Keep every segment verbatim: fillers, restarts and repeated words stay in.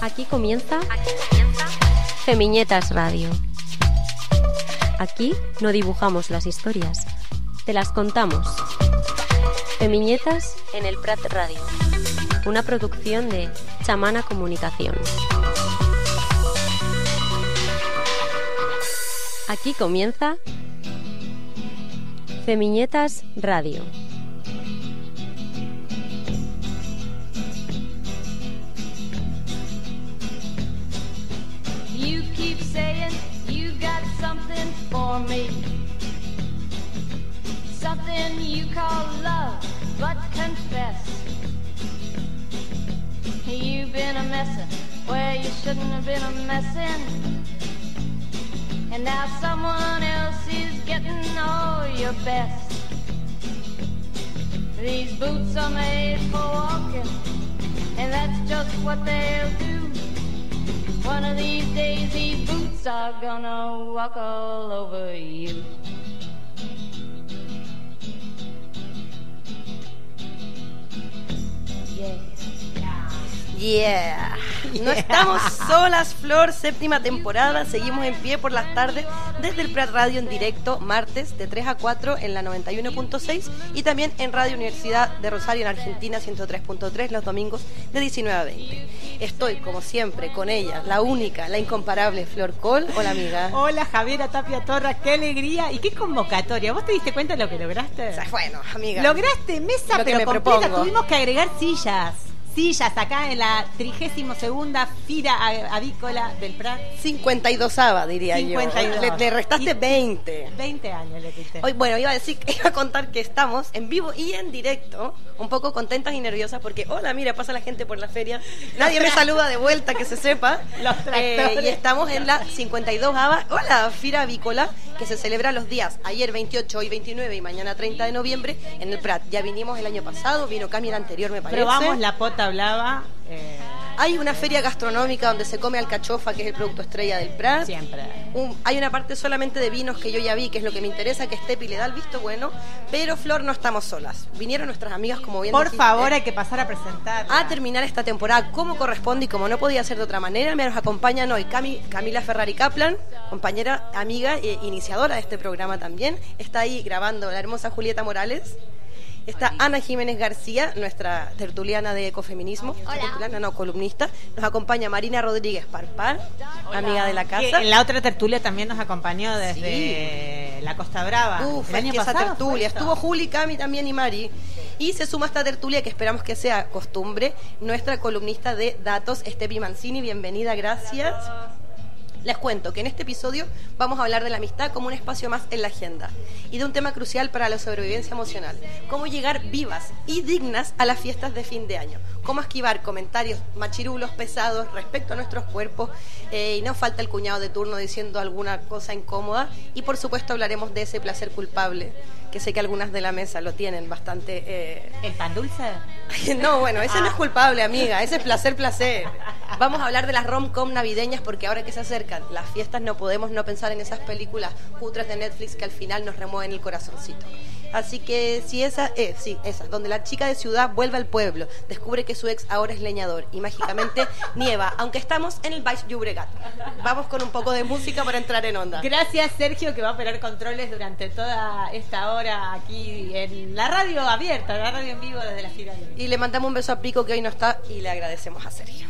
Aquí comienza, Aquí comienza Femiñetas Radio. Aquí no dibujamos las historias, te las contamos. Femiñetas en el Prat Radio, una producción de Chamana Comunicación. Aquí comienza Femiñetas Radio. You keep saying you got something for me, something you call love, but confess you've been a messin' where you shouldn't have been a messin', and now someone else is getting all your best. These boots are made for walking, and that's just what they'll do. One of these days these boots are gonna walk all over you. Yeah. No estamos solas, Flor, séptima temporada, seguimos en pie por las tardes desde el Prat Radio en directo, martes de tres a cuatro en la noventa y uno punto seis y también en Radio Universidad de Rosario en Argentina ciento tres punto tres los domingos de diecinueve a veinte. Estoy, como siempre, con ella, la única, la incomparable Flor Col. Hola, amiga. Hola, Javiera Tapia Torra, qué alegría y qué convocatoria. ¿Vos te diste cuenta de lo que lograste? O sea, bueno, amiga. Lograste mesa, lo pero que me completa. propongo. Tuvimos que agregar sillas. Sillas acá en la trigésimo segunda Fira Avícola del Prat. cincuenta y dos ava, diría cincuenta y dos. yo. Le, le restaste Y veinte. veinte años le quité. Hoy, bueno, iba a decir, iba a contar que estamos en vivo y en directo, un poco contentas y nerviosas porque, hola, mira, pasa la gente por la feria, nadie me saluda de vuelta, que se sepa. Los tractores. Eh, y estamos en la cincuenta y dos ava, hola, Fira Avícola, que se celebra los días ayer veintiocho, hoy veintinueve y mañana treinta de noviembre en el Prat. Ya vinimos el año pasado, vino Cami el anterior, me parece. Probamos la pota blava. Eh, Hay una feria gastronómica donde se come alcachofa, que es el producto estrella del Prat. Siempre. Un, hay una parte solamente de vinos que yo ya vi, que es lo que me interesa, que Estepi le da el visto bueno. Pero, Flor, no estamos solas. Vinieron nuestras amigas, como bien Por dijiste, favor, hay que pasar a presentar. a terminar esta temporada como corresponde y como no podía ser de otra manera. Me nos acompañan hoy Cami, Camila Ferrari Kaplan, compañera, amiga e iniciadora de este programa también. Está ahí grabando la hermosa Julieta Morales. Está Ana Jiménez García, nuestra tertuliana de ecofeminismo. Hola. Tertuliana, no, columnista. Nos acompaña Marina Rodríguez Parpar, amiga de la Que casa. en la otra tertulia también nos acompañó desde la Costa Brava. Uf, el es año que esa pasado tertulia. fue esto. Estuvo Juli, Cami también y Mari. Y se suma a esta tertulia que esperamos que sea costumbre, nuestra columnista de datos, Estepi Mancini. Bienvenida, gracias. Les cuento que en este episodio vamos a hablar de la amistad como un espacio más en la agenda y de un tema crucial para la sobrevivencia emocional: cómo llegar vivas y dignas a las fiestas de fin de año, cómo esquivar comentarios machirulos, pesados respecto a nuestros cuerpos, eh, y no falta el cuñado de turno diciendo alguna cosa incómoda, y por supuesto hablaremos de ese placer culpable que sé que algunas de la mesa lo tienen bastante... Eh... ¿El pan dulce? No, bueno, ese no es culpable, amiga, ese es placer, placer. Vamos a hablar de las rom-com navideñas porque ahora que se acercan las fiestas no podemos no pensar en esas películas cutres de Netflix que al final nos remueven el corazoncito. Así que si esa, eh, sí, esa, donde la chica de ciudad vuelve al pueblo, descubre que su ex ahora es leñador y mágicamente nieva, aunque estamos en el Baix Llobregat. Vamos con un poco de música para entrar en onda. Gracias, Sergio, que va a operar controles durante toda esta hora aquí en la radio abierta, la radio en vivo desde la Fira. Y le mandamos un beso a Pico, que hoy no está, y le agradecemos a Sergio.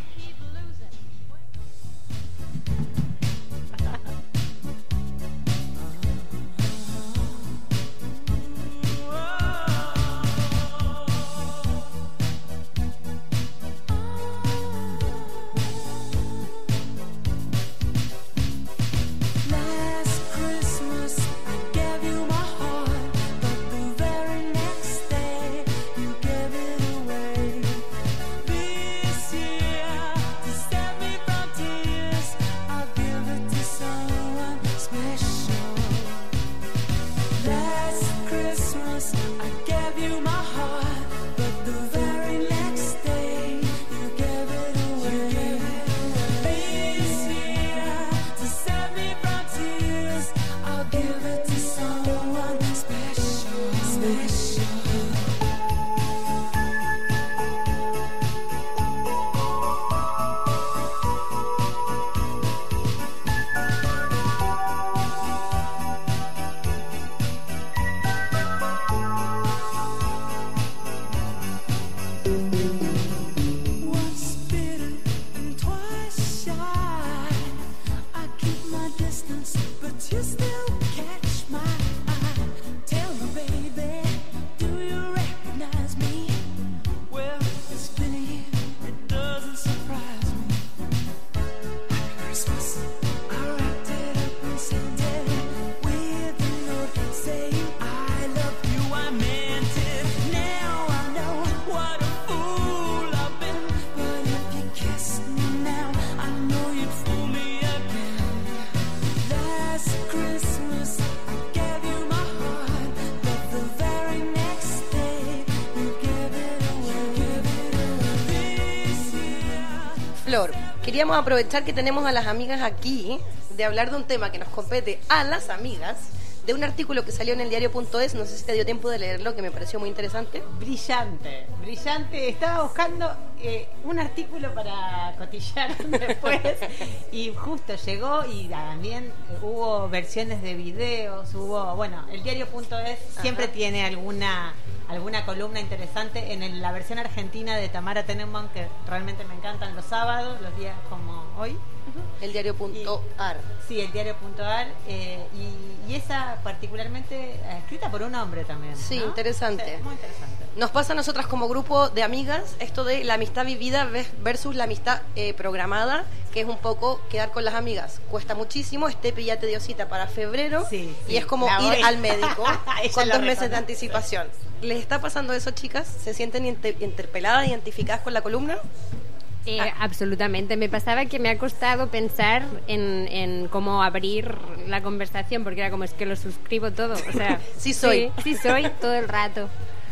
Flor, queríamos aprovechar que tenemos a las amigas aquí de hablar de un tema que nos compete a las amigas, de un artículo que salió en el diario punto es, no sé si te dio tiempo de leerlo, que me pareció muy interesante. Brillante, brillante. Estaba buscando eh, un artículo para cotillar después y justo llegó y también eh, hubo versiones de videos, hubo, bueno, el diario punto es siempre Ajá. tiene alguna alguna columna interesante en el- la versión argentina de Tamara Tenenbaum, que realmente me encantan los sábados, los días como hoy. El diario punto ar. Sí, el diario punto ar eh, y, y esa particularmente eh, escrita por un hombre también. Sí, ¿no? interesante. Sí, muy interesante. Nos pasa a nosotras como grupo de amigas esto de la amistad vivida ves- versus la amistad eh, programada, que es un poco quedar con las amigas. Cuesta muchísimo, Estepi ya te dio cita para febrero Sí, sí, y es como la ir voy. al médico Ella con lo dos meses de reconoce. anticipación. ¿Les está pasando eso, chicas? ¿Se sienten inter- interpeladas, identificadas con la columna? Eh, absolutamente. Me pasaba que me ha costado pensar en, en cómo abrir la conversación, porque era como, es que lo suscribo todo. O sea, Sí soy. Sí, sí soy todo el rato.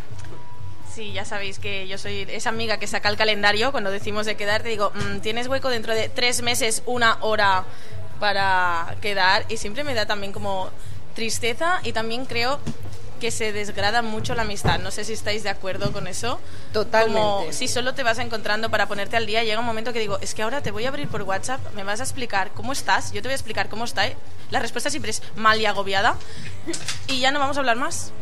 Sí, ya sabéis que yo soy esa amiga que saca el calendario cuando decimos de quedar. Te digo, mm, ¿tienes hueco dentro de tres meses, una hora para quedar? Y siempre me da también como tristeza y también creo que se desgrada mucho la amistad. No sé si estáis de acuerdo con eso. Totalmente. Como si solo te vas encontrando para ponerte al día, llega un momento que digo, es que ahora te voy a abrir por WhatsApp, me vas a explicar cómo estás, yo te voy a explicar cómo está. La respuesta siempre es mal y agobiada y ya no vamos a hablar más.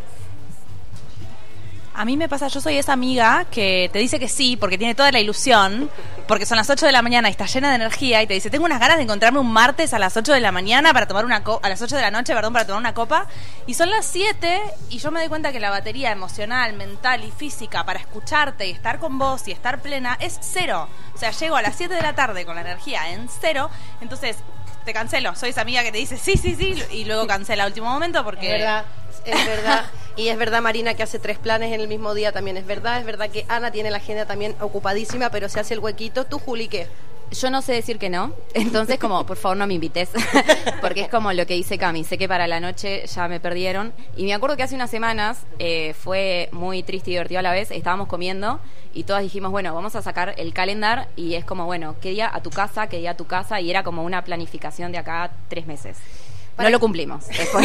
A mí me pasa, yo soy esa amiga que te dice que sí porque tiene toda la ilusión, porque son las ocho de la mañana y está llena de energía y te dice, tengo unas ganas de encontrarme un martes a las ocho de la mañana para tomar una co- a las ocho de la noche, perdón, para tomar una copa, y son las siete y yo me doy cuenta que la batería emocional, mental y física para escucharte y estar con vos y estar plena es cero. O sea, llego a las siete de la tarde con la energía en cero, entonces te cancelo, soy esa amiga que te dice sí, sí, sí y luego cancela a último momento porque... Es verdad, es verdad. Y es verdad, Marina, que hace tres planes en el mismo día también. Es verdad, es verdad que Ana tiene la agenda también ocupadísima, pero se hace el huequito. ¿Tú, Juli, qué? Yo no sé decir que no, entonces como, por favor no me invites, porque es como lo que dice Cami, sé que para la noche ya me perdieron, y me acuerdo que hace unas semanas eh, fue muy triste y divertido a la vez, estábamos comiendo y todas dijimos, bueno, vamos a sacar el calendar, y es como, bueno, qué día a tu casa, qué día a tu casa, y era como una planificación de acá a tres meses. Para- No lo cumplimos,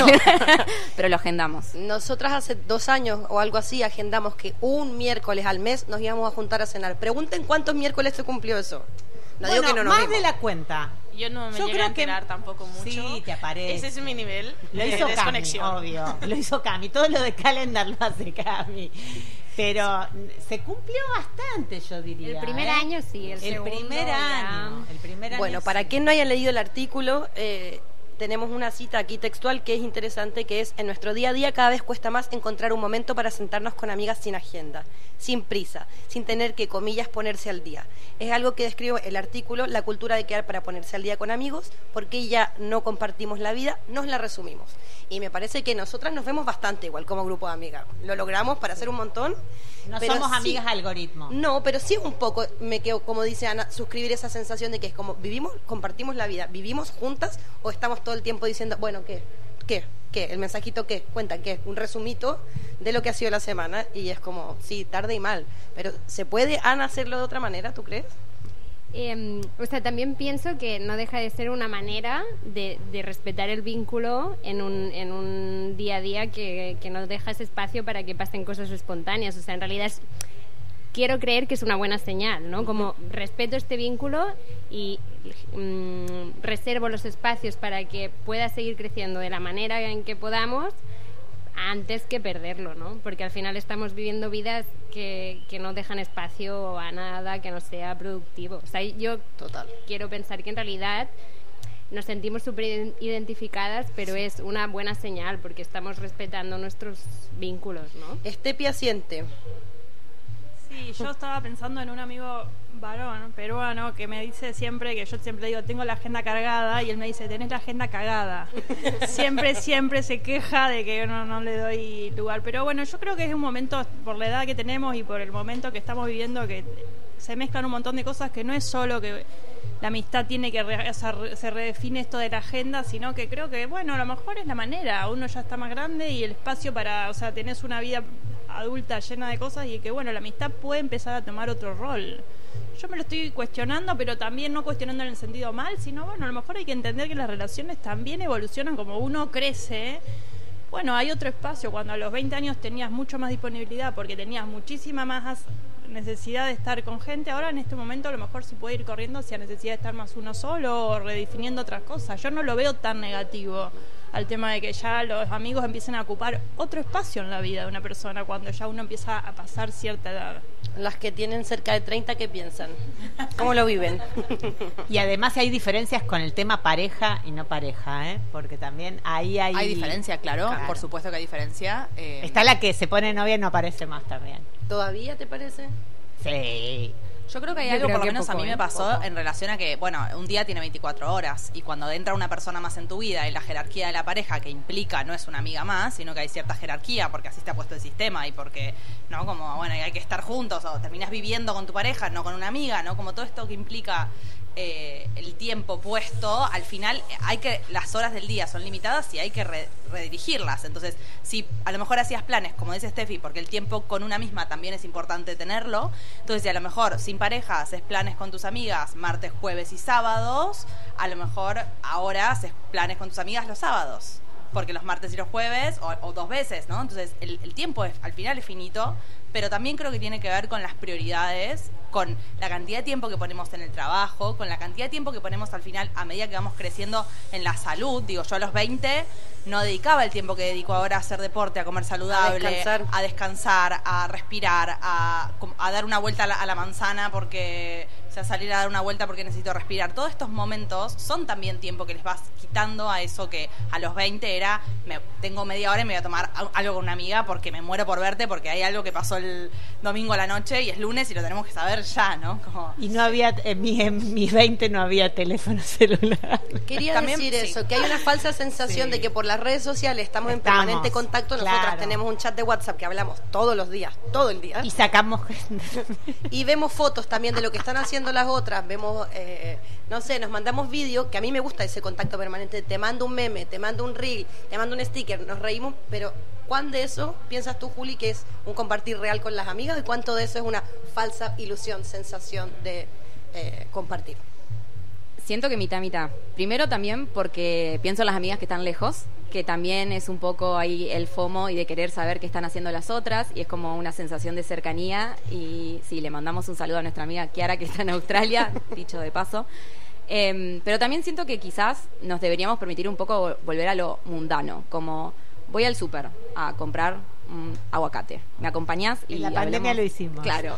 pero lo agendamos. Nosotras hace dos años o algo así agendamos que un miércoles al mes nos íbamos a juntar a cenar. Pregunten cuántos miércoles se cumplió eso. No Bueno, digo que no nos más vimos. de la cuenta. Yo no me Yo llegué creo a enterar que- tampoco mucho. Sí, te aparece. Ese es mi nivel Lo de hizo Cami, desconexión. obvio. Lo hizo Cami. Todo lo de calendar lo hace Cami. Pero se cumplió bastante, yo diría. El primer ¿eh? año sí, el segundo primer ya. año. El primer año Bueno, para sí. quien no haya leído el artículo, eh, tenemos una cita aquí textual que es interesante, que es: en nuestro día a día cada vez cuesta más encontrar un momento para sentarnos con amigas sin agenda, sin prisa, sin tener que, comillas, ponerse al día. Es algo que describe el artículo, la cultura de quedar para ponerse al día con amigos, porque ya no compartimos la vida, nos la resumimos. Y me parece que nosotras nos vemos bastante igual como grupo de amigas. Lo logramos para hacer un montón. No pero somos sí- amigas algoritmo. No, pero sí un poco, me quedo, como dice Ana, suscribir esa sensación de que es como, vivimos, compartimos la vida, vivimos juntas o estamos todo el tiempo diciendo, bueno, ¿qué? ¿Qué? ¿Qué? ¿El mensajito qué? Cuenta, ¿qué? Un resumito de lo que ha sido la semana y es como, sí, tarde y mal, pero ¿se puede, Ana, hacerlo de otra manera, tú crees? Eh, o sea, también pienso que no deja de ser una manera de, de respetar el vínculo en un, en un día a día que, que no deja ese espacio para que pasen cosas espontáneas. O sea, en realidad es, quiero creer que es una buena señal, ¿no? Como respeto este vínculo y mm, reservo los espacios para que pueda seguir creciendo de la manera en que podamos, antes que perderlo, ¿no? Porque al final estamos viviendo vidas que, que no dejan espacio a nada que no sea productivo. O sea, yo Total. quiero pensar que en realidad nos sentimos súper identificadas, pero es una buena señal porque estamos respetando nuestros vínculos, ¿no? Estepia siente. Sí, yo estaba pensando en un amigo varón peruano que me dice siempre, que yo siempre digo, tengo la agenda cargada, y él me dice, tenés la agenda cagada. Siempre, siempre se queja de que yo no, no le doy lugar. Pero bueno, yo creo que es un momento, por la edad que tenemos y por el momento que estamos viviendo, que se mezclan un montón de cosas, que no es solo que la amistad tiene que re, o sea, se redefine esto de la agenda, sino que creo que, bueno, a lo mejor es la manera, uno ya está más grande y el espacio para, o sea, tenés una vida adulta llena de cosas, y que, bueno, la amistad puede empezar a tomar otro rol. yo me lo estoy cuestionando, pero también no cuestionando en el sentido mal, sino bueno, a lo mejor hay que entender que las relaciones también evolucionan como uno crece. Bueno, hay otro espacio. Cuando a los veinte años tenías mucho más disponibilidad porque tenías muchísima más necesidad de estar con gente, ahora en este momento a lo mejor se puede ir corriendo hacia necesidad de estar más uno solo o redefiniendo otras cosas. Yo no lo veo tan negativo al tema de que ya los amigos empiecen a ocupar otro espacio en la vida de una persona cuando ya uno empieza a pasar cierta edad. Las que tienen cerca de treinta, ¿qué piensan? ¿Cómo lo viven? Y además hay diferencias con el tema pareja y no pareja, ¿eh? Porque también ahí hay... Hay diferencia, claro, Claro. por supuesto que hay diferencia. eh, Está la que se pone novia y no aparece más también. ¿Todavía te parece? Sí. Yo creo que hay Yo algo, creo por lo que menos a poco, mí me ¿eh? pasó Poco. en relación a que, bueno, un día tiene veinticuatro horas y cuando entra una persona más en tu vida y la jerarquía de la pareja que implica no es una amiga más, sino que hay cierta jerarquía porque así te ha puesto el sistema y porque, ¿no? Como, bueno, hay que estar juntos o terminas viviendo con tu pareja, no con una amiga, ¿no? Como todo esto que implica eh, el tiempo puesto, al final hay que, las horas del día son limitadas y hay que re- redirigirlas. Entonces, si a lo mejor hacías planes, como dice Steffi, porque el tiempo con una misma también es importante tenerlo, entonces si a lo mejor sin pareja haces planes con tus amigas martes, jueves y sábados, a lo mejor ahora haces planes con tus amigas los sábados, porque los martes y los jueves, o, o dos veces, ¿no? Entonces el, el tiempo es, al final es finito, pero también creo que tiene que ver con las prioridades, con la cantidad de tiempo que ponemos en el trabajo, con la cantidad de tiempo que ponemos al final a medida que vamos creciendo en la salud. Digo, yo a los veinte no dedicaba el tiempo que dedico ahora a hacer deporte, a comer saludable, A descansar. a, descansar, a respirar, a, a dar una vuelta a la, a la manzana porque, o sea, salir a dar una vuelta porque necesito respirar. Todos estos momentos son también tiempo que les vas quitando a eso que a los veinte era, me, tengo media hora y me voy a tomar algo con una amiga porque me muero por verte, porque hay algo que pasó el domingo a la noche y es lunes y lo tenemos que saber ya, ¿no? Como, Y no había, en, mi, en mis veinte no había teléfono celular. Quería También, decir sí. eso, que hay una falsa sensación Sí. de que por las redes sociales estamos, en Estamos, permanente contacto. Nosotras claro. tenemos un chat de WhatsApp que hablamos todos los días, todo el día. Y sacamos gente. Y vemos fotos también de lo que están haciendo las otras, vemos, eh, no sé, nos mandamos vídeos, que a mí me gusta ese contacto permanente, te mando un meme, te mando un reel, te mando un sticker, nos reímos, pero ¿cuán de eso piensas tú, Juli, que es un compartir real con las amigas y cuánto de eso es una falsa ilusión, sensación de eh, compartir? Siento que mitad, mitad. Primero también porque pienso en las amigas que están lejos, que también es un poco ahí el FOMO y de querer saber qué están haciendo las otras, y es como una sensación de cercanía. Y sí, le mandamos un saludo a nuestra amiga Kiara, que está en Australia, dicho de paso. Eh, pero también siento que quizás nos deberíamos permitir un poco vol- volver a lo mundano, como voy al súper a comprar un aguacate. ¿Me acompañás? En la pandemia lo hicimos. Claro.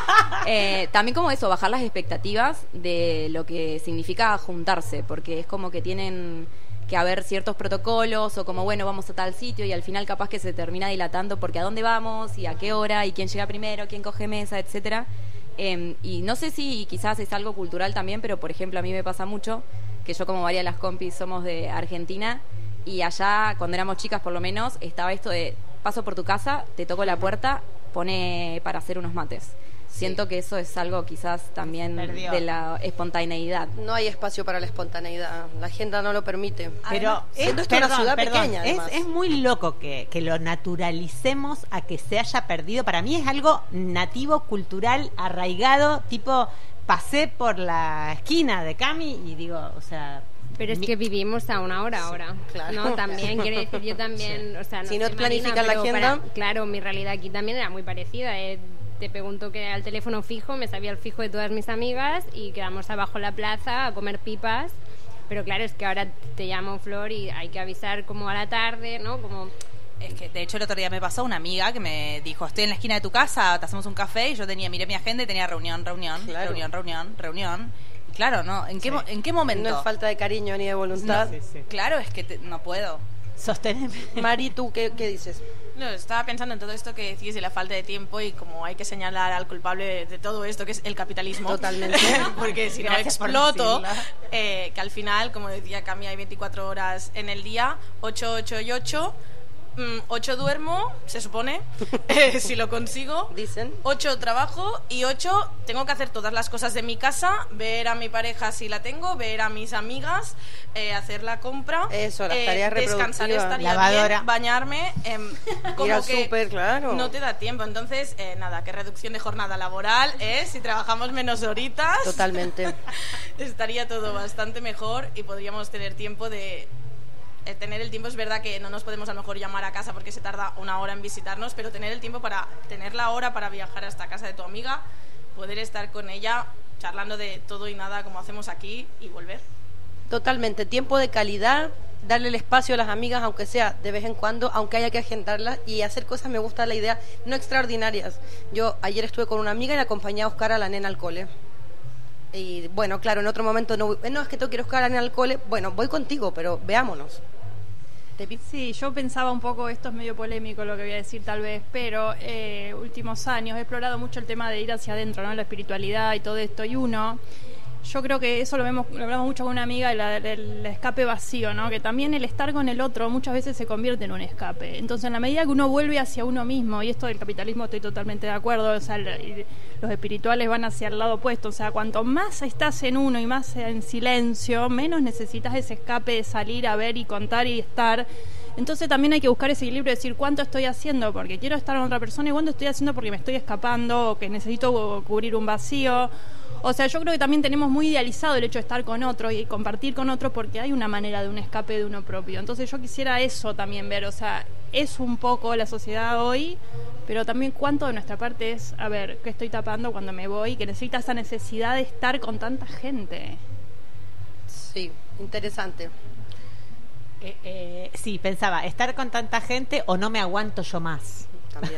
Eh, también como eso, bajar las expectativas de lo que significa juntarse, porque es como que tienen que haber ciertos protocolos o como, bueno, vamos a tal sitio y al final capaz que se termina dilatando porque a dónde vamos y a qué hora y quién llega primero, quién coge mesa, etcétera. Eh, y no sé si quizás es algo cultural también, pero por ejemplo a mí me pasa mucho que yo, como varias de las compis somos de Argentina, y allá cuando éramos chicas por lo menos estaba esto de paso por tu casa, te toco la puerta, pone para hacer unos mates. Siento que eso es algo quizás también Perdió. de la espontaneidad. No hay espacio para la espontaneidad, la agenda no lo permite. Pero siendo es, esto una perdón, ciudad perdón, pequeña, es, además. es muy loco que, que lo naturalicemos a que se haya perdido. Para mí es algo nativo, cultural, arraigado, tipo, pasé por la esquina de Cami y digo, o sea... Pero es mi- que vivimos a una hora ahora, claro. ¿no? También, quiero decir, yo también, o sea, no Si no sé, planifican Marina, la pero agenda- para- claro, mi realidad aquí también era muy parecida. eh. Te pregunto que al teléfono fijo, me sabía el fijo de todas mis amigas y quedamos abajo en la plaza a comer pipas. Pero claro, es que ahora te llamo Flor y hay que avisar como a la tarde, ¿no? Como... Es que, de hecho, el otro día me pasó una amiga que me dijo, estoy en la esquina de tu casa, te hacemos un café, y yo tenía, miré mi agenda y tenía reunión, reunión, Claro. reunión, reunión, reunión. Y claro, ¿no? ¿En qué, mo- ¿en qué momento? No es falta de cariño ni de voluntad. Sí, sí. Claro, es que te- no puedo. Sosteneme. Mari, ¿tú qué, qué dices? No, estaba pensando en todo esto que decís de la falta de tiempo y como hay que señalar al culpable de, de todo esto, que es el capitalismo. Totalmente. Porque si no Gracias por exploto, decirlo. eh, que al final, como decía Cami, hay veinticuatro horas en el día, ocho, ocho y ocho. mm, ocho duermo, se supone, eh, si lo consigo. Dicen. Ocho trabajo y ocho tengo que hacer todas las cosas de mi casa, ver a mi pareja si la tengo, ver a mis amigas, eh, hacer la compra. Eso, las eh, tareas descansar reproductivas. estaría Lavadora. bien, bañarme, em, como Ir al que súper, claro. no te da tiempo. Entonces, eh, nada, que reducción de jornada laboral, ¿eh? Si trabajamos menos horitas. Totalmente. Estaría todo bastante mejor y podríamos tener tiempo de... eh, tener el tiempo, es verdad que no nos podemos a lo mejor llamar a casa porque se tarda una hora en visitarnos, pero tener el tiempo para tener la hora para viajar hasta casa de tu amiga, poder estar con ella charlando de todo y nada como hacemos aquí y volver. Totalmente, tiempo de calidad, darle el espacio a las amigas, aunque sea de vez en cuando, aunque haya que agendarlas, y hacer cosas, me gusta la idea, no extraordinarias. Yo ayer estuve con una amiga y la acompañé a buscar a la nena al cole. Y bueno, claro, en otro momento no, no es que tengo que ir a buscar a la nena al cole, bueno, voy contigo, pero veámonos. Tepi. Sí, yo pensaba un poco, esto es medio polémico lo que voy a decir tal vez, pero eh, últimos años he explorado mucho el tema de ir hacia adentro, ¿no? La espiritualidad y todo esto, y uno... Yo creo que eso lo vemos, lo hablamos mucho con una amiga, el, el, el escape vacío, ¿no? Que también el estar con el otro muchas veces se convierte en un escape. Entonces, en la medida que uno vuelve hacia uno mismo, y esto del capitalismo estoy totalmente de acuerdo, o sea, el, los espirituales van hacia el lado opuesto, o sea, cuanto más estás en uno y más en silencio, menos necesitas ese escape de salir a ver y contar y estar. Entonces también hay que buscar ese equilibrio de decir cuánto estoy haciendo porque quiero estar con otra persona y cuánto estoy haciendo porque me estoy escapando o que necesito cubrir un vacío. O sea, yo creo que también tenemos muy idealizado el hecho de estar con otro y compartir con otro porque hay una manera de un escape de uno propio. Entonces yo quisiera eso también ver, o sea, es un poco la sociedad hoy, pero también cuánto de nuestra parte es, a ver, ¿qué estoy tapando cuando me voy? Que necesita esa necesidad de estar con tanta gente. Sí, interesante. Eh, eh, sí, pensaba, estar con tanta gente o no me aguanto yo más. También.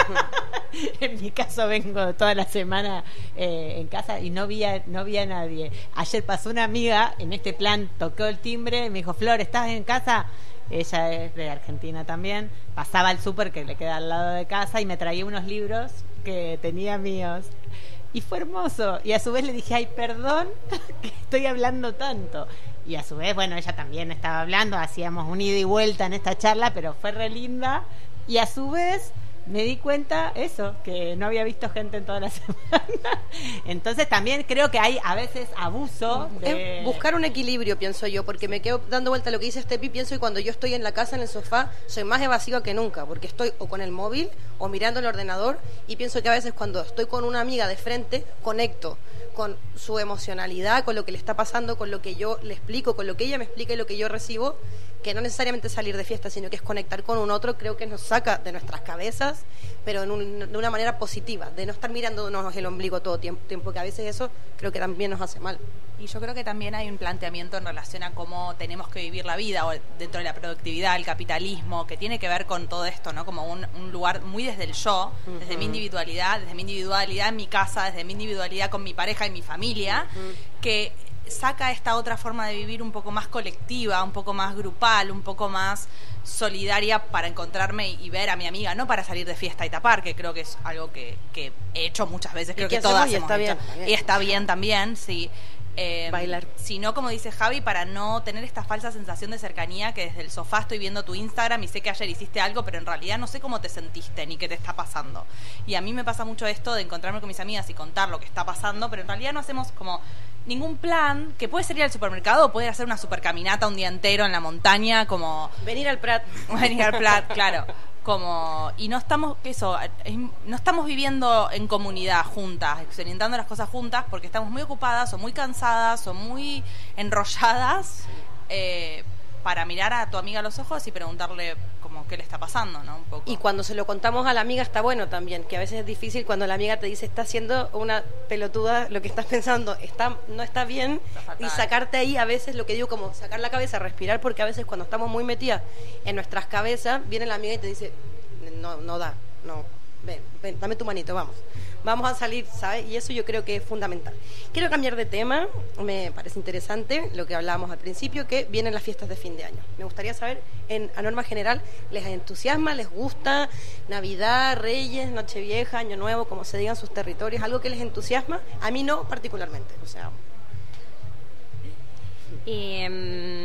En mi caso vengo toda la semana eh, en casa y no vi, a, no vi a nadie. Ayer pasó una amiga en este plan, tocó el timbre y me dijo, Flor, ¿estás en casa? Ella es de Argentina también. Pasaba al súper que le queda al lado de casa y me traía unos libros que tenía míos. Y fue hermoso. Y a su vez le dije, ay, perdón que estoy hablando tanto. Y a su vez, bueno, ella también estaba hablando, hacíamos un ida y vuelta en esta charla, pero fue re linda. Y a su vez me di cuenta, eso, que no había visto gente en toda la semana. Entonces también creo que hay a veces abuso de... Es buscar un equilibrio, pienso yo, porque me quedo dando vuelta a lo que dice Steffi, pienso que cuando yo estoy en la casa, en el sofá, soy más evasiva que nunca, porque estoy o con el móvil o mirando el ordenador, y pienso que a veces cuando estoy con una amiga de frente, conecto con su emocionalidad, con lo que le está pasando, con lo que yo le explico, con lo que ella me explica y lo que yo recibo, que no necesariamente salir de fiesta, sino que es conectar con un otro, creo que nos saca de nuestras cabezas, pero en un, de una manera positiva, de no estar mirándonos el ombligo todo tiempo, tiempo, que a veces eso creo que también nos hace mal. Y yo creo que también hay un planteamiento en relación a cómo tenemos que vivir la vida, o dentro de la productividad, el capitalismo, que tiene que ver con todo esto, ¿no? Como un, un lugar muy desde el yo, uh-huh. desde mi individualidad, desde mi individualidad en mi casa, desde mi individualidad con mi pareja y mi familia, uh-huh. que saca esta otra forma de vivir un poco más colectiva, un poco más grupal, un poco más solidaria para encontrarme y ver a mi amiga, no para salir de fiesta y tapar, que creo que es algo que, que he hecho muchas veces, creo que, que todas y hemos está hecho. Bien, bien. Y está bien también, sí. Eh, Bailar. Sino, como dice Javi, para no tener esta falsa sensación de cercanía que desde el sofá estoy viendo tu Instagram y sé que ayer hiciste algo, pero en realidad no sé cómo te sentiste ni qué te está pasando. Y a mí me pasa mucho esto de encontrarme con mis amigas y contar lo que está pasando, pero en realidad no hacemos como ningún plan, que puede ser ir al supermercado o poder hacer una supercaminata un día entero en la montaña, como... Venir al Prat. Venir al Prat, claro. Como, y no estamos, eso, no estamos viviendo en comunidad juntas, experimentando las cosas juntas, porque estamos muy ocupadas o muy cansadas o muy enrolladas eh, para mirar a tu amiga a los ojos y preguntarle como qué le está pasando, ¿no? Un poco. Y cuando se lo contamos a la amiga está bueno también, que a veces es difícil cuando la amiga te dice está haciendo una pelotuda, lo que estás pensando está no está bien, está y sacarte ahí a veces, lo que digo, como sacar la cabeza, respirar, porque a veces cuando estamos muy metidas en nuestras cabezas, viene la amiga y te dice no, no da, no, ven, ven, dame tu manito, vamos. Vamos a salir, ¿sabes? Y eso yo creo que es fundamental. Quiero cambiar de tema, me parece interesante lo que hablábamos al principio, que vienen las fiestas de fin de año. Me gustaría saber, en, a norma general, ¿les entusiasma, les gusta Navidad, Reyes, Nochevieja, Año Nuevo, como se digan sus territorios? ¿Algo que les entusiasma? A mí no particularmente, o sea... Eh,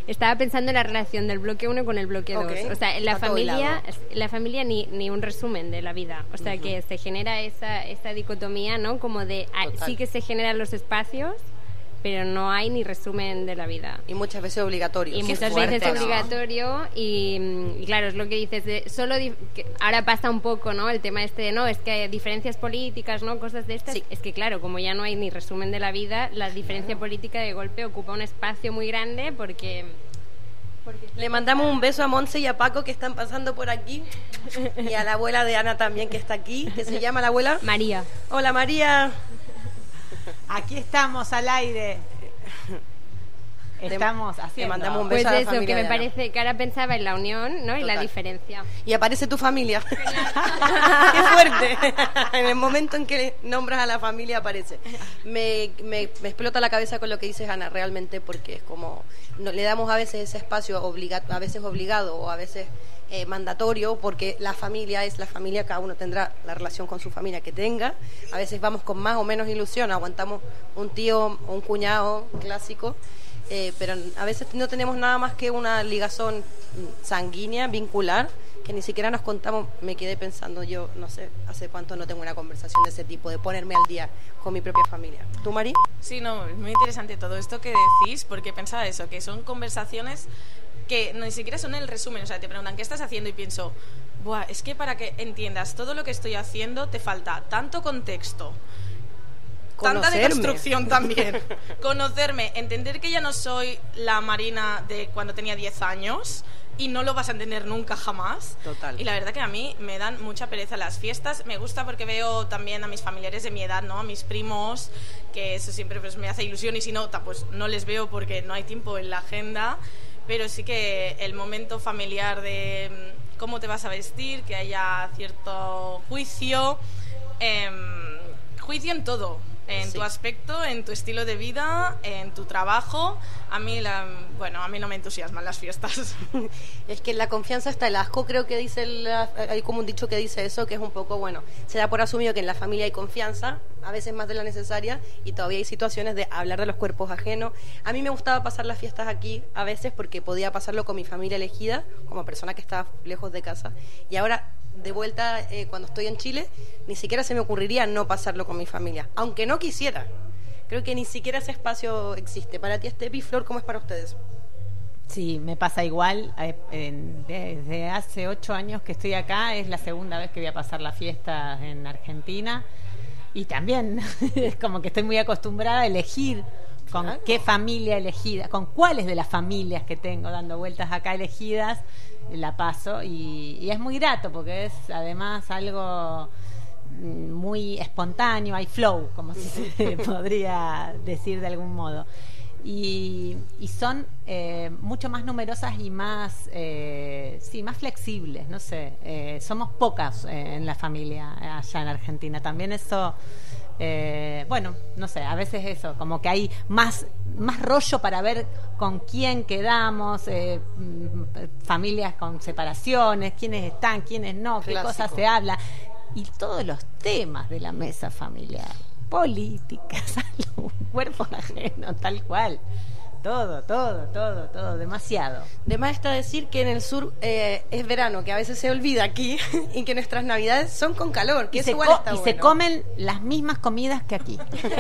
Estaba pensando en la relación del bloque uno con el bloque dos. Ok. O sea, en la Está todo familia, hilado. la familia ni, ni un resumen de la vida. O sea, que se genera esa, esa dicotomía, ¿no? Como de, ah, Total. sí que se generan los espacios, pero no hay ni resumen de la vida. Y muchas veces obligatorio. Y Qué muchas fuerte, veces ¿no? obligatorio y, mm, y claro, es lo que dices de solo dif- que ahora pasa un poco, ¿no? El tema este de no, es que hay diferencias políticas, ¿no? Cosas de estas. Sí. Es que claro, como ya no hay ni resumen de la vida, la diferencia política de golpe ocupa un espacio muy grande porque Le mandamos un beso a Monse y a Paco que están pasando por aquí y a la abuela de Ana también que está aquí, que se llama la abuela María. Hola María. Aquí estamos al aire. Estamos haciendo. Te mandamos un Pues beso a la eso, familia que me de Ana. parece que ahora pensaba en la unión, ¿no? Y la Total. diferencia. Y aparece tu familia. Qué fuerte. En el momento en que nombras a la familia aparece. Me, me, me explota la cabeza con lo que dices, Ana, realmente, porque es como no, le damos a veces ese espacio obliga, a veces obligado o a veces eh, mandatorio, porque la familia es la familia, cada uno tendrá la relación con su familia que tenga. A veces vamos con más o menos ilusión, aguantamos un tío o un cuñado clásico. Eh, pero a veces no tenemos nada más que una ligazón sanguínea, vincular, que ni siquiera nos contamos. Me quedé pensando yo, no sé, hace cuánto no tengo una conversación de ese tipo, de ponerme al día con mi propia familia. ¿Tú, Mari? Sí, no, es muy interesante todo esto que decís, porque pensaba eso, que son conversaciones que ni siquiera son el resumen. O sea, te preguntan, ¿qué estás haciendo? Y pienso, buah, es que para que entiendas todo lo que estoy haciendo te falta tanto contexto, tanta Conocerme. deconstrucción también. Conocerme, entender que ya no soy la Marina de cuando tenía diez años y no lo vas a entender nunca jamás. Total. Y la verdad que a mí me dan mucha pereza las fiestas. Me gusta porque veo también a mis familiares de mi edad, ¿no? A mis primos, que eso siempre pues me hace ilusión, y si no, ta, pues no les veo porque no hay tiempo en la agenda. Pero sí que el momento familiar de mm, cómo te vas a vestir, que haya cierto juicio, em, juicio en todo. En Sí. tu aspecto, en tu estilo de vida, en tu trabajo. A mí, la, bueno, a mí no me entusiasman las fiestas. Es que en la confianza está el asco, creo que dice el- hay como un dicho que dice eso, que es un poco, bueno, se da por asumido que en la familia hay confianza, a veces más de la necesaria, y todavía hay situaciones de hablar de los cuerpos ajenos. A mí me gustaba pasar las fiestas aquí a veces porque podía pasarlo con mi familia elegida, como persona que estaba lejos de casa, y ahora de vuelta eh, cuando estoy en Chile, ni siquiera se me ocurriría no pasarlo con mi familia, aunque no quisiera. Creo que ni siquiera ese espacio existe. Para ti, Estepi, Flor, ¿cómo es para ustedes? Sí, me pasa igual. Eh, en- Desde hace ocho años que estoy acá, es la segunda vez que voy a pasar las fiestas en Argentina. Y también es como que estoy muy acostumbrada a elegir con Claro. qué familia elegida, con cuáles de las familias que tengo dando vueltas acá elegidas, la paso. Y, y es muy grato porque es además algo mm, muy espontáneo, hay flow, como se podría decir de algún modo. Y, y son eh, mucho más numerosas y más, eh, sí, más flexibles, no sé. Eh, somos pocas eh, en la familia allá en Argentina. También eso, eh, bueno, no sé, a veces eso, como que hay más, más rollo para ver con quién quedamos, eh, mm, familias con separaciones, quiénes están, quiénes no, qué Clásico. cosas se habla. Y todos los temas de la mesa familiar. Política, salud, cuerpo ajeno, tal cual. Todo, todo, todo, todo, demasiado. De más está decir que en el sur eh, es verano, que a veces se olvida aquí, y que nuestras navidades son con calor, que Y, eso se, igual co- está y se bueno. comen las mismas comidas que aquí.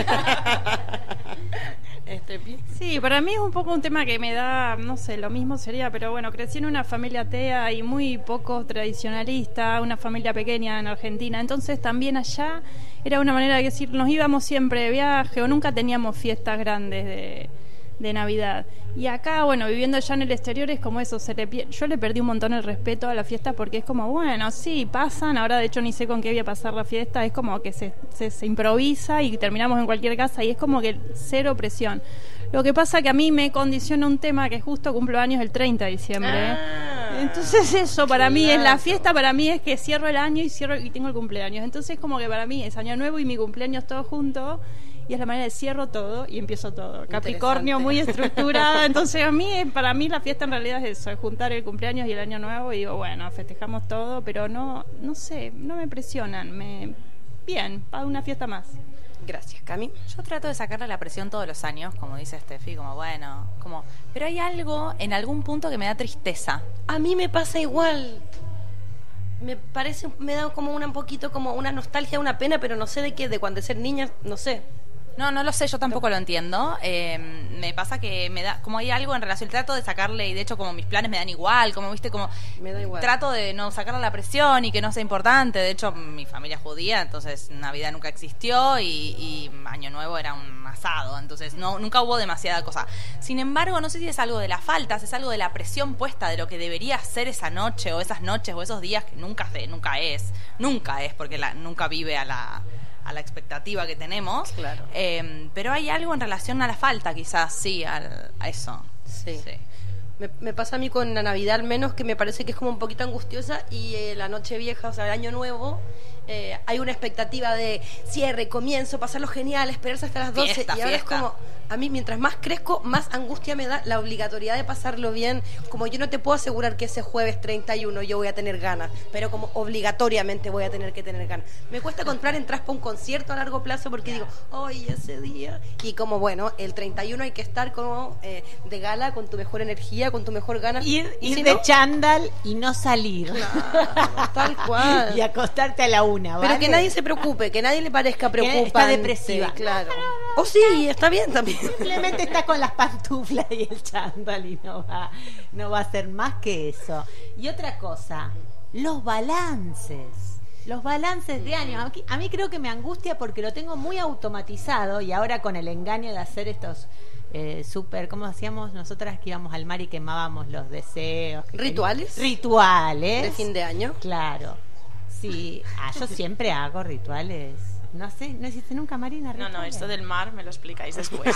Estepi. Sí, para mí es un poco un tema que me da, no sé, lo mismo sería, pero bueno, crecí en una familia atea y muy poco tradicionalista, una familia pequeña en Argentina, entonces también allá era una manera de decir, nos íbamos siempre de viaje o nunca teníamos fiestas grandes de, de Navidad. Y acá, bueno, viviendo ya en el exterior es como eso, se le pier- yo le perdí un montón el respeto a la fiesta porque es como, bueno, sí, pasan, ahora de hecho ni sé con qué voy a pasar la fiesta, es como que se, se, se improvisa y terminamos en cualquier casa y es como que cero presión. Lo que pasa que a mí me condiciona un tema que justo cumplo años el treinta de diciembre. Ah, Entonces eso para mí es la claro. fiesta, para mí es que cierro el año y cierro y tengo el cumpleaños. Entonces como que para mí es año nuevo y mi cumpleaños todo junto y es la manera de cierro todo y empiezo todo. Capricornio Interesante. muy estructurada. Entonces a mí, para mí la fiesta en realidad es eso, es juntar el cumpleaños y el año nuevo y digo, bueno, festejamos todo, pero no, no sé, no me presionan, me bien, para una fiesta más. Gracias, Cami. Yo trato de sacarle la presión todos los años, como dice Steffi, como bueno, como, pero hay algo en algún punto que me da tristeza. A mí me pasa igual. Me parece, me da como una un poquito como una nostalgia, una pena, pero no sé de qué, de cuando ser niña, no sé. No, no lo sé, yo tampoco lo entiendo. Eh, me pasa que me da, como hay algo en relación, trato de sacarle, y de hecho como mis planes me dan igual, como viste, como Me da igual. trato de no sacarle la presión y que no sea importante. De hecho, mi familia es judía, entonces Navidad nunca existió y, y Año Nuevo era un asado, entonces no nunca hubo demasiada cosa. Sin embargo, no sé si es algo de las faltas, es algo de la presión puesta de lo que debería ser esa noche o esas noches o esos días que nunca se, nunca es, nunca es, porque la, nunca vive a la a la expectativa que tenemos. Claro. Eh, pero hay algo en relación a la falta, quizás, sí, al, a eso. Sí. sí. Me, me pasa a mí con la Navidad al menos, que me parece que es como un poquito angustiosa, y eh, la noche vieja, o sea, el Año Nuevo, eh, hay una expectativa de cierre, comienzo, pasarlo genial, esperarse hasta las doce, Fiesta, y ahora fiesta. es como, a mí mientras más crezco, más angustia me da la obligatoriedad de pasarlo bien. Como yo no te puedo asegurar que ese jueves treinta y uno yo voy a tener ganas, pero como obligatoriamente voy a tener que tener ganas. Me cuesta comprar entradas para un concierto a largo plazo porque digo, hoy ese día, y como bueno, el treinta y uno hay que estar como eh, de gala, con tu mejor energía, con tu mejor ganas. Ir, y ir si de no, chándal y no salir. claro, tal cual. Y acostarte a la una, ¿vale? Pero que nadie se preocupe, que nadie le parezca Que preocupante. está depresiva. Claro. O sí, está bien también. Simplemente está con las pantuflas y el chándal y no va, no va a ser más que eso. Y otra cosa, los balances. Los balances de años. A mí, a mí creo que me angustia porque lo tengo muy automatizado, y ahora con el engaño de hacer estos eh, súper, ¿cómo hacíamos nosotras que íbamos al mar y quemábamos los deseos? que ¿Rituales? ten- Rituales. De fin de año. Claro. Sí, ah, yo siempre hago rituales. No sé, ¿no hiciste nunca, Marina? No, no, rituales? esto del mar me lo explicáis después.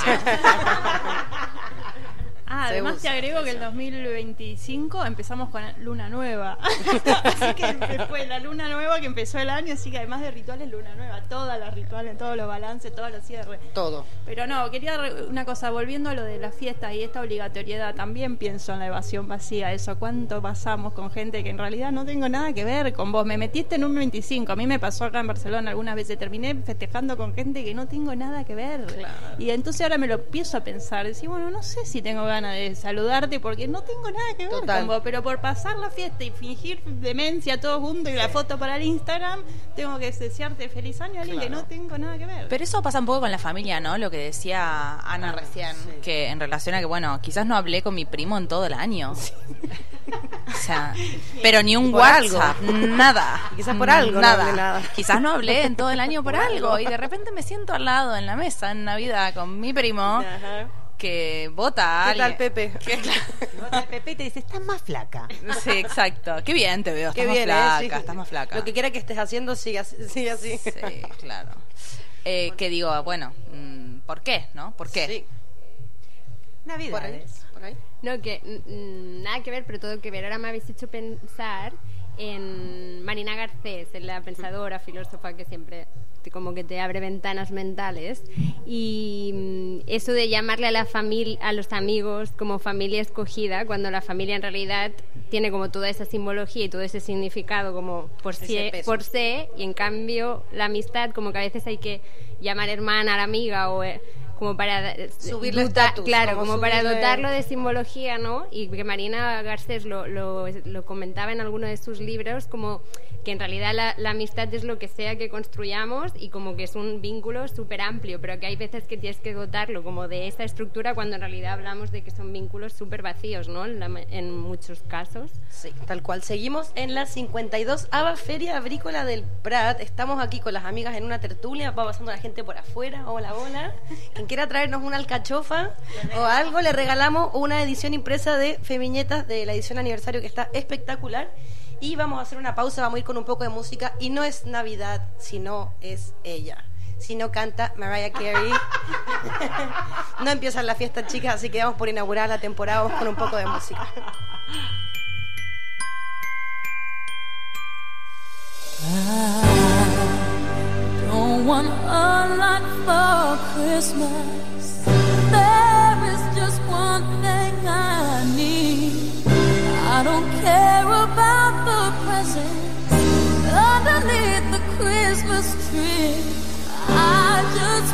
Ah, Se además usa te agrego que el dos mil veinticinco empezamos con luna nueva. Así que fue la luna nueva que empezó el año, así que además de rituales, luna nueva. Todas las rituales, todos los balances, todos los cierres. Todo. Pero no, quería re- una cosa, volviendo a lo de las fiestas y esta obligatoriedad, también pienso en la evasión vacía, eso, cuánto pasamos con gente que en realidad no tengo nada que ver con vos, me metiste en un veinticinco, a mí me pasó acá en Barcelona algunas veces, terminé festejando con gente que no tengo nada que ver, Claro. y entonces ahora me lo empiezo a pensar, decir, bueno, no sé si tengo ganas de saludarte porque no tengo nada que ver Total. con vos, pero por pasar la fiesta y fingir demencia todos juntos y la foto para el Instagram, tengo que desearte feliz año a alguien que Claro. no tengo nada que ver. Pero eso pasa un poco con la familia, ¿no? Lo que decía Ana recién, sí. que en relación a que, bueno, quizás no hablé con mi primo en todo el año. O sea, pero ni un Por WhatsApp, algo. nada. Y quizás por algo no nada. hablé nada. Quizás no hablé en todo el año por algo. Y de repente me siento al lado en la mesa en Navidad con mi primo Ajá. que vota a ¿Qué tal, alguien. Pepe? Que, claro. Y vos al Pepe y te dice, estás más flaca. Sí, exacto. Qué bien te veo, Qué estás bien, más flaca, ¿eh? Sí. estás más flaca. Lo que quiera que estés haciendo, sigue así. Sigue así. Sí, claro. Eh, que digo, bueno, mm, ¿por qué, no? ¿Por qué? Sí. Por ahí. Navidades. Por ahí. No, que mm, nada que ver, pero todo que ver. Ahora me habéis hecho pensar en Marina Garcés, en la pensadora, filósofa que siempre te- como que te abre ventanas mentales, y mm, eso de llamarle a la familia, a los amigos como familia escogida, cuando la familia en realidad tiene como toda esa simbología y todo ese significado como por Ese sí, peso. por sí, y en cambio la amistad como que a veces hay que llamar hermana a la amiga o eh, como para eh, Subirle dota- estatus, claro, como como, para subirle- dotarlo de simbología, ¿no? Y que Marina Garcés lo, lo, lo comentaba en alguno de sus libros, como que en realidad la, la amistad es lo que sea que construyamos y como que es un vínculo súper amplio, pero que hay veces que tienes que dotarlo como de esa estructura cuando en realidad hablamos de que son vínculos súper vacíos, ¿no? En, la- en muchos casos. Sí, tal cual. Seguimos en la cincuenta y dos ava Feria Agrícola del Prat. Estamos aquí con las amigas en una tertulia. Va pasando la gente por afuera. Hola, hola. Quien quiera traernos una alcachofa o algo, le regalamos una edición impresa de Femiñetas de la edición aniversario que está espectacular. Y vamos a hacer una pausa, vamos a ir con un poco de música. Y no es Navidad, sino es ella. Si no canta Mariah Carey. No empiezan la fiesta, chicas, así que vamos por inaugurar la temporada. Vamos con un poco de música. Don't want a lot for Christmas. There is just one thing I need. I don't care about the presents underneath the Christmas tree. I just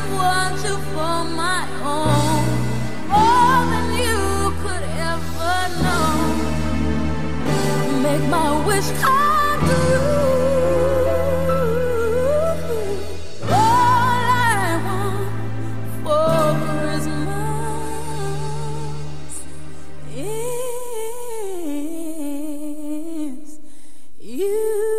make my wish come true. All I want for Christmas is you.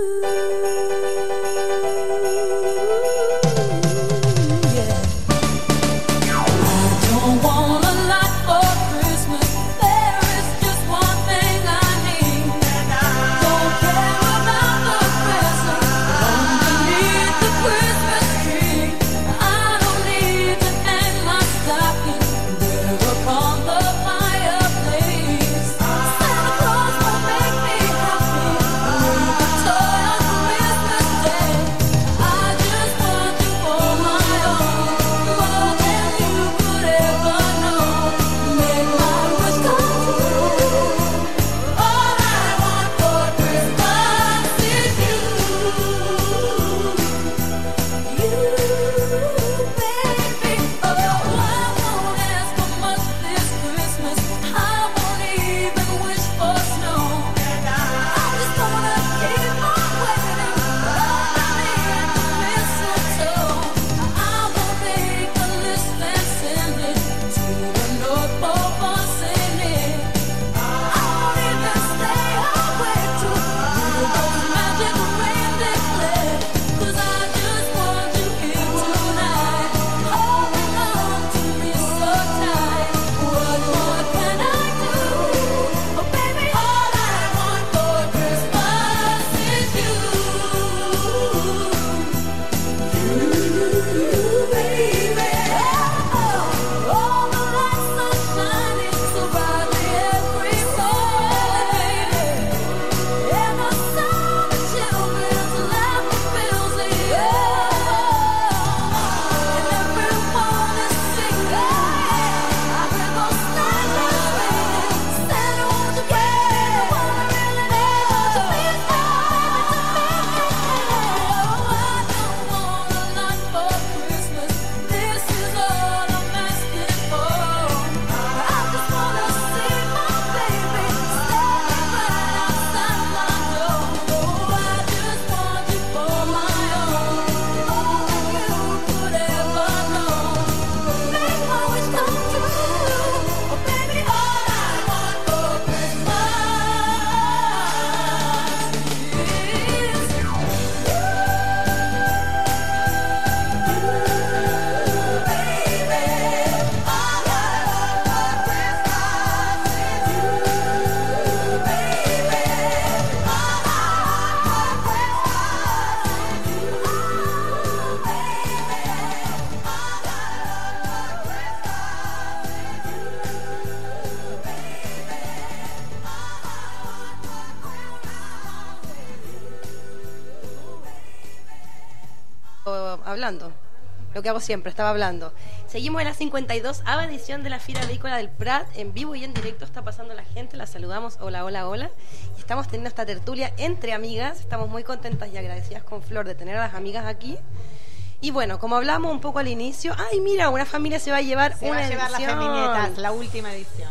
Hablando, lo que hago siempre, estaba hablando. Seguimos en la cincuenta y dos ava edición de la Fira Avícola del Prat, en vivo y en directo está pasando la gente, la saludamos, hola, hola, hola, y estamos teniendo esta tertulia entre amigas, estamos muy contentas y agradecidas con Flor de tener a las amigas aquí. Y bueno, como hablamos un poco al inicio, ay mira, una familia se va a llevar se una va a llevar edición. las Feminietas, la última edición.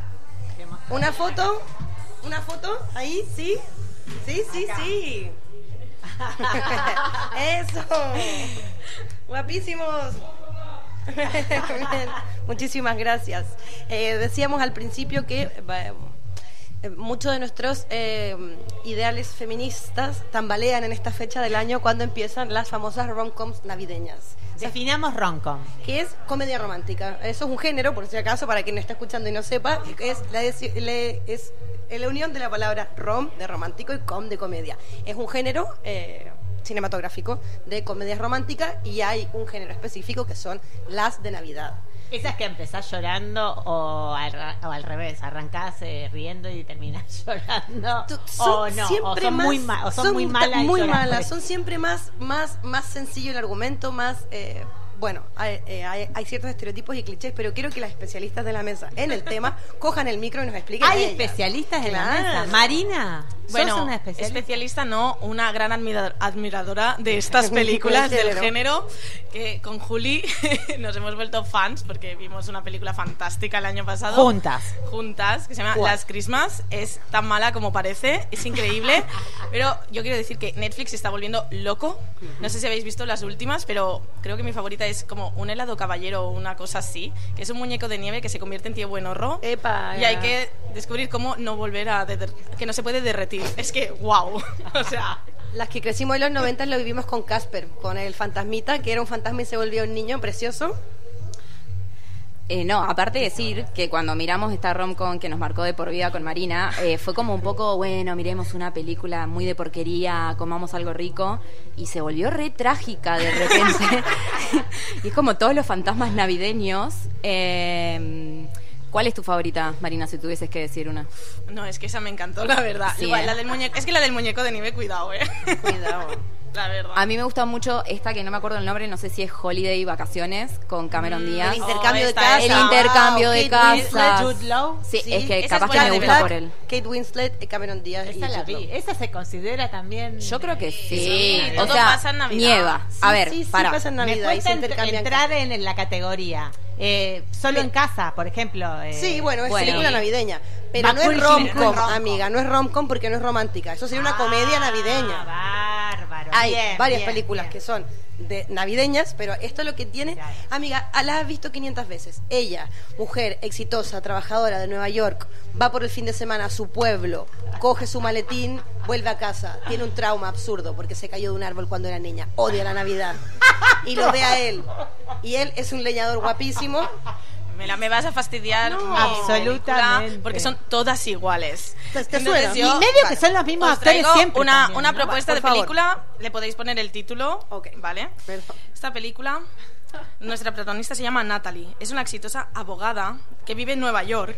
Una foto, una foto, ahí, sí, sí, sí, Acá. sí. Eso, guapísimos. Muchísimas gracias. Eh, decíamos al principio que eh, muchos de nuestros eh, ideales feministas tambalean en esta fecha del año cuando empiezan las famosas rom-coms navideñas. Definamos rom-com. Que es comedia romántica. Eso es un género, por si acaso, para quien no está escuchando y no sepa, es la, le, es la unión de la palabra rom, de romántico, y com, de comedia. Es un género eh, cinematográfico de comedias románticas y hay un género específico que son las de Navidad. Esas que empezás llorando o al, o al revés, arrancás eh, riendo y terminás llorando. Son o no, o son más, muy, ma o son son muy malas. Muy y malas, por son siempre más, más, más sencillo el argumento, más... Eh, bueno, hay, eh, hay, hay ciertos estereotipos y clichés, pero quiero que las especialistas de la mesa en el tema cojan el micro y nos expliquen. Hay ellas. especialistas en Claro. la mesa. Marina, ¿sos Bueno, una especialista? especialista no, una gran admira- admiradora de estas películas Del del género. género, que con Juli nos hemos vuelto fans porque vimos una película fantástica el año pasado. Juntas. Juntas, que se llama ¿Cuál? Las Christmas. Es tan mala como parece, es increíble. Pero yo quiero decir que Netflix se está volviendo loco. No sé si habéis visto las últimas, pero creo que mi favorita es como un helado caballero o una cosa así, que es un muñeco de nieve que se convierte en tío buenorro. Epa, y ya. hay que descubrir cómo no volver a... derre- que no se puede derretir. Es que, wow. O sea... Las que crecimos en los noventa lo vivimos con Casper, con el fantasmita, que era un fantasma y se volvió un niño precioso. Eh, no, aparte de decir que cuando miramos esta rom-com que nos marcó de por vida con Marina, eh, fue como un poco, bueno, miremos una película muy de porquería, comamos algo rico, y se volvió re trágica de repente. Y es como todos los fantasmas navideños. Eh, ¿Cuál es tu favorita, Marina, si tuvieses que decir una? No, es que esa me encantó, la verdad. Sí, Igual, ¿eh? la del muñeco... Es que la del muñeco de nieve, cuidado, eh. Cuidado. La verdad. A mí me gusta mucho esta que no me acuerdo el nombre, no sé si es Holiday Vacaciones, con Cameron Díaz. El intercambio Oh, de esta casa. es. El intercambio de Kate casas. Winslet, Jude Law. Sí, Sí, es que esa capaz es que buena me de gusta Black, por él. Kate Winslet, eh, Cameron Díaz. y Esa la Jude vi. Law. Esa se considera también... Yo creo que sí. Sí, o todo sea, pasa en Navidad. nieva. A ver, sí, sí, para. pasa en Me Navidad y cuesta se ent- intercambian entrar en, en la categoría. Eh, solo Bien. en casa, por ejemplo. eh, Sí, bueno, es Bueno. película navideña. Pero no es Macaulay Culkin, rom-com, no es rom-com. amiga, no es rom-com porque no es romántica. Eso sería una Ah, comedia navideña. Bárbaro. Hay Bien, varias bien, películas bien. que son de navideñas, pero esto es lo que tiene. Claro. Amiga, la has visto quinientas veces. Ella, mujer exitosa, trabajadora de Nueva York, va por el fin de semana a su pueblo, coge su maletín, vuelve a casa, tiene un trauma absurdo porque se cayó de un árbol cuando era niña, odia la Navidad y lo ve a él. Y él es un leñador guapísimo. Me, la, me vas a fastidiar. No, mi absolutamente. película, porque son todas iguales. ¿Te- te Entonces suena? yo- Y medio Vale. que son los mismos Os actores traigo siempre. una, también, una ¿no? propuesta Por de favor. película. Le podéis poner el título. Ok. ¿Vale? Perfecto. Esta película, nuestra protagonista se llama Natalie. Es una exitosa abogada que vive en Nueva York.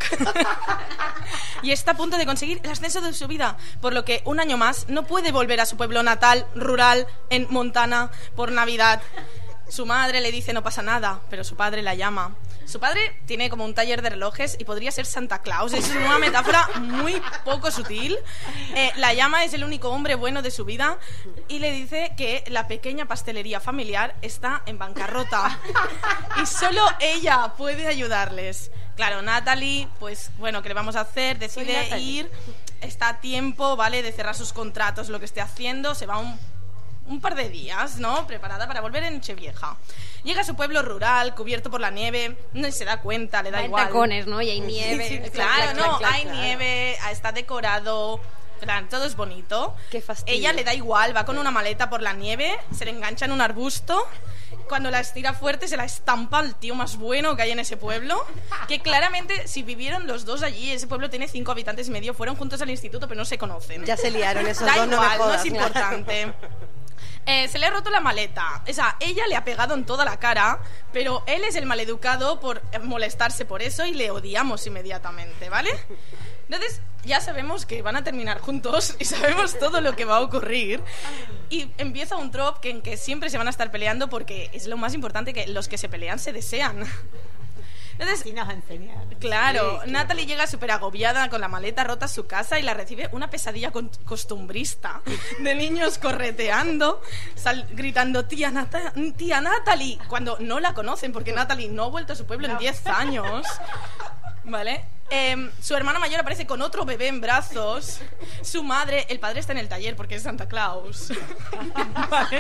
Y está a punto de conseguir el ascenso de su vida. Por lo que un año más no puede volver a su pueblo natal, rural, en Montana, por Navidad. Su madre le dice no pasa nada, pero su padre la llama. Su padre tiene como un taller de relojes y podría ser Santa Claus. Es una metáfora muy poco sutil. Eh, la llama, es el único hombre bueno de su vida y le dice que la pequeña pastelería familiar está en bancarrota y solo ella puede ayudarles. Claro, Natalie, pues bueno, ¿qué le vamos a hacer? Decide Natalie. ir, está a tiempo, ¿vale? De cerrar sus contratos, lo que esté haciendo, se va un un par de días, ¿no? Preparada para volver en Nochevieja. Llega a su pueblo rural, cubierto por la nieve, no se da cuenta, le da Va en igual. tacones, ¿no? Y hay nieve. Sí, sí, Claro, Clac, no, clac, clac, hay claro. nieve, está decorado, plan, todo es bonito. Qué fastidio. Ella le da igual, va con una maleta por la nieve, se le engancha en un arbusto. Cuando la estira fuerte se la estampa al tío más bueno que hay en ese pueblo, que claramente si vivieron los dos allí, ese pueblo tiene cinco habitantes y medio, fueron juntos al instituto pero no se conocen. Ya se liaron esos Da dos, no me igual, no, jodas. es importante. Eh, se le ha roto la maleta. O sea, ella le ha pegado en toda la cara, pero él es el maleducado por molestarse por eso y le odiamos inmediatamente, ¿vale? Entonces, ya sabemos que van a terminar juntos y sabemos todo lo que va a ocurrir. Y empieza un trope que, en que siempre se van a estar peleando porque es lo más importante, que los que se pelean se desean. Entonces, Así nos enseñaron. claro, Natalie llega súper agobiada con la maleta rota a su casa y la recibe una pesadilla con- costumbrista de niños correteando, sal- gritando tía, Nata- tía Natalie, cuando no la conocen porque Natalie no ha vuelto a su pueblo en diez años, ¿vale? Em, su hermana mayor aparece con otro bebé en brazos. Su madre, el padre está en el taller porque es Santa Claus. ¿Vale?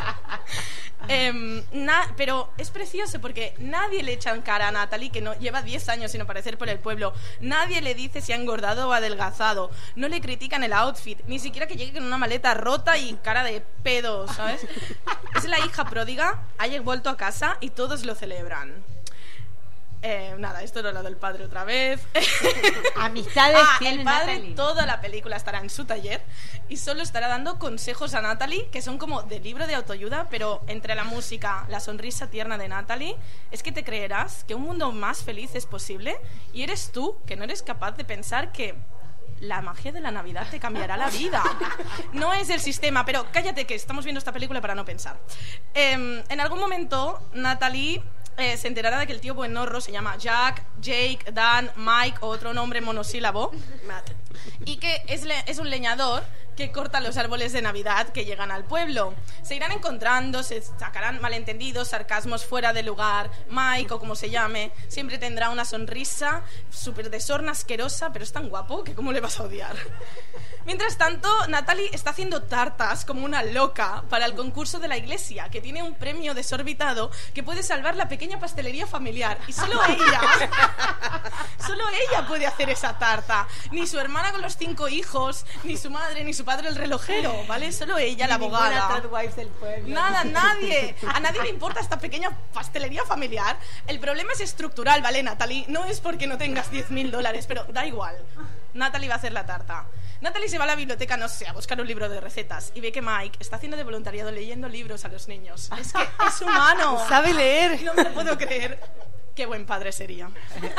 Em, na- pero es precioso porque nadie le echa en cara a Natalie, que no lleva diez años sin aparecer por el pueblo. Nadie le dice si ha engordado o adelgazado. No le critican el outfit, ni siquiera que llegue con una maleta rota y cara de pedo, ¿sabes? Es la hija pródiga, ha vuelto a casa y todos lo celebran. Eh, nada, esto era lo del padre otra vez. Amistades Ah, tiene el padre Natalie. toda la película estará en su taller y solo estará dando consejos a Natalie que son como de libro de autoayuda, pero entre la música, la sonrisa tierna de Natalie, es que te creerás que un mundo más feliz es posible y eres tú que no eres capaz de pensar que la magia de la Navidad te cambiará la vida. No es el sistema, pero cállate que estamos viendo esta película para no pensar. Eh, en algún momento, Natalie eh, se enterará de que el tío buenorro se llama Jack, Jake, Dan, Mike o otro nombre monosílabo, Matt, y que es, le- es un leñador que corta los árboles de Navidad que llegan al pueblo. Se irán encontrando, se sacarán malentendidos, sarcasmos fuera de lugar. Mike, o como se llame, siempre tendrá una sonrisa súper de sorna asquerosa, pero es tan guapo que cómo le vas a odiar. Mientras tanto, Natalie está haciendo tartas como una loca para el concurso de la iglesia, que tiene un premio desorbitado que puede salvar la pequeña pastelería familiar. Y solo ella, solo ella puede hacer esa tarta. Ni su hermana con los cinco hijos, ni su madre, ni su padre el relojero, ¿vale? Solo ella, la Ninguna abogada. third wife del pueblo. Nada, nadie. A nadie le importa esta pequeña pastelería familiar. El problema es estructural, ¿vale, Natalie? No es porque no tengas diez mil dólares, pero da igual. Natalie va a hacer la tarta. Natalie se va a la biblioteca, no sé, a buscar un libro de recetas y ve que Mike está haciendo de voluntariado leyendo libros a los niños. Es que es humano. Sabe leer. No me lo puedo creer. Qué buen padre sería.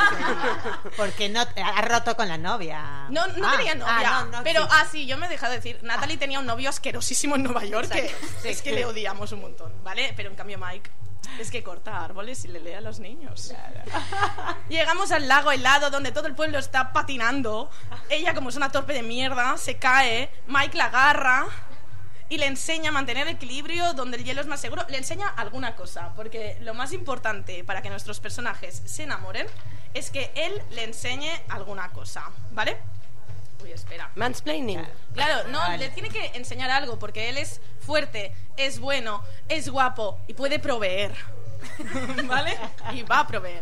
Porque no ha roto con la novia. No, no Ah, tenía novia. ah, no, no, pero, sí. ah, sí, yo me he dejado decir. Natalie tenía un novio asquerosísimo en Nueva York, que Sí, es que sí. le odiamos un montón, ¿vale? Pero en cambio Mike es que corta árboles y le lee a los niños. Llegamos al lago helado donde todo el pueblo está patinando. Ella, como es una torpe de mierda, se cae. Mike la agarra y le enseña a mantener equilibrio donde el hielo es más seguro. Le enseña alguna cosa, porque lo más importante para que nuestros personajes se enamoren es que él le enseñe alguna cosa, ¿vale? Uy, espera. Mansplaining. Claro, no, Vale. le tiene que enseñar algo, porque él es fuerte, es bueno, es guapo y puede proveer, ¿vale? Y va a proveer.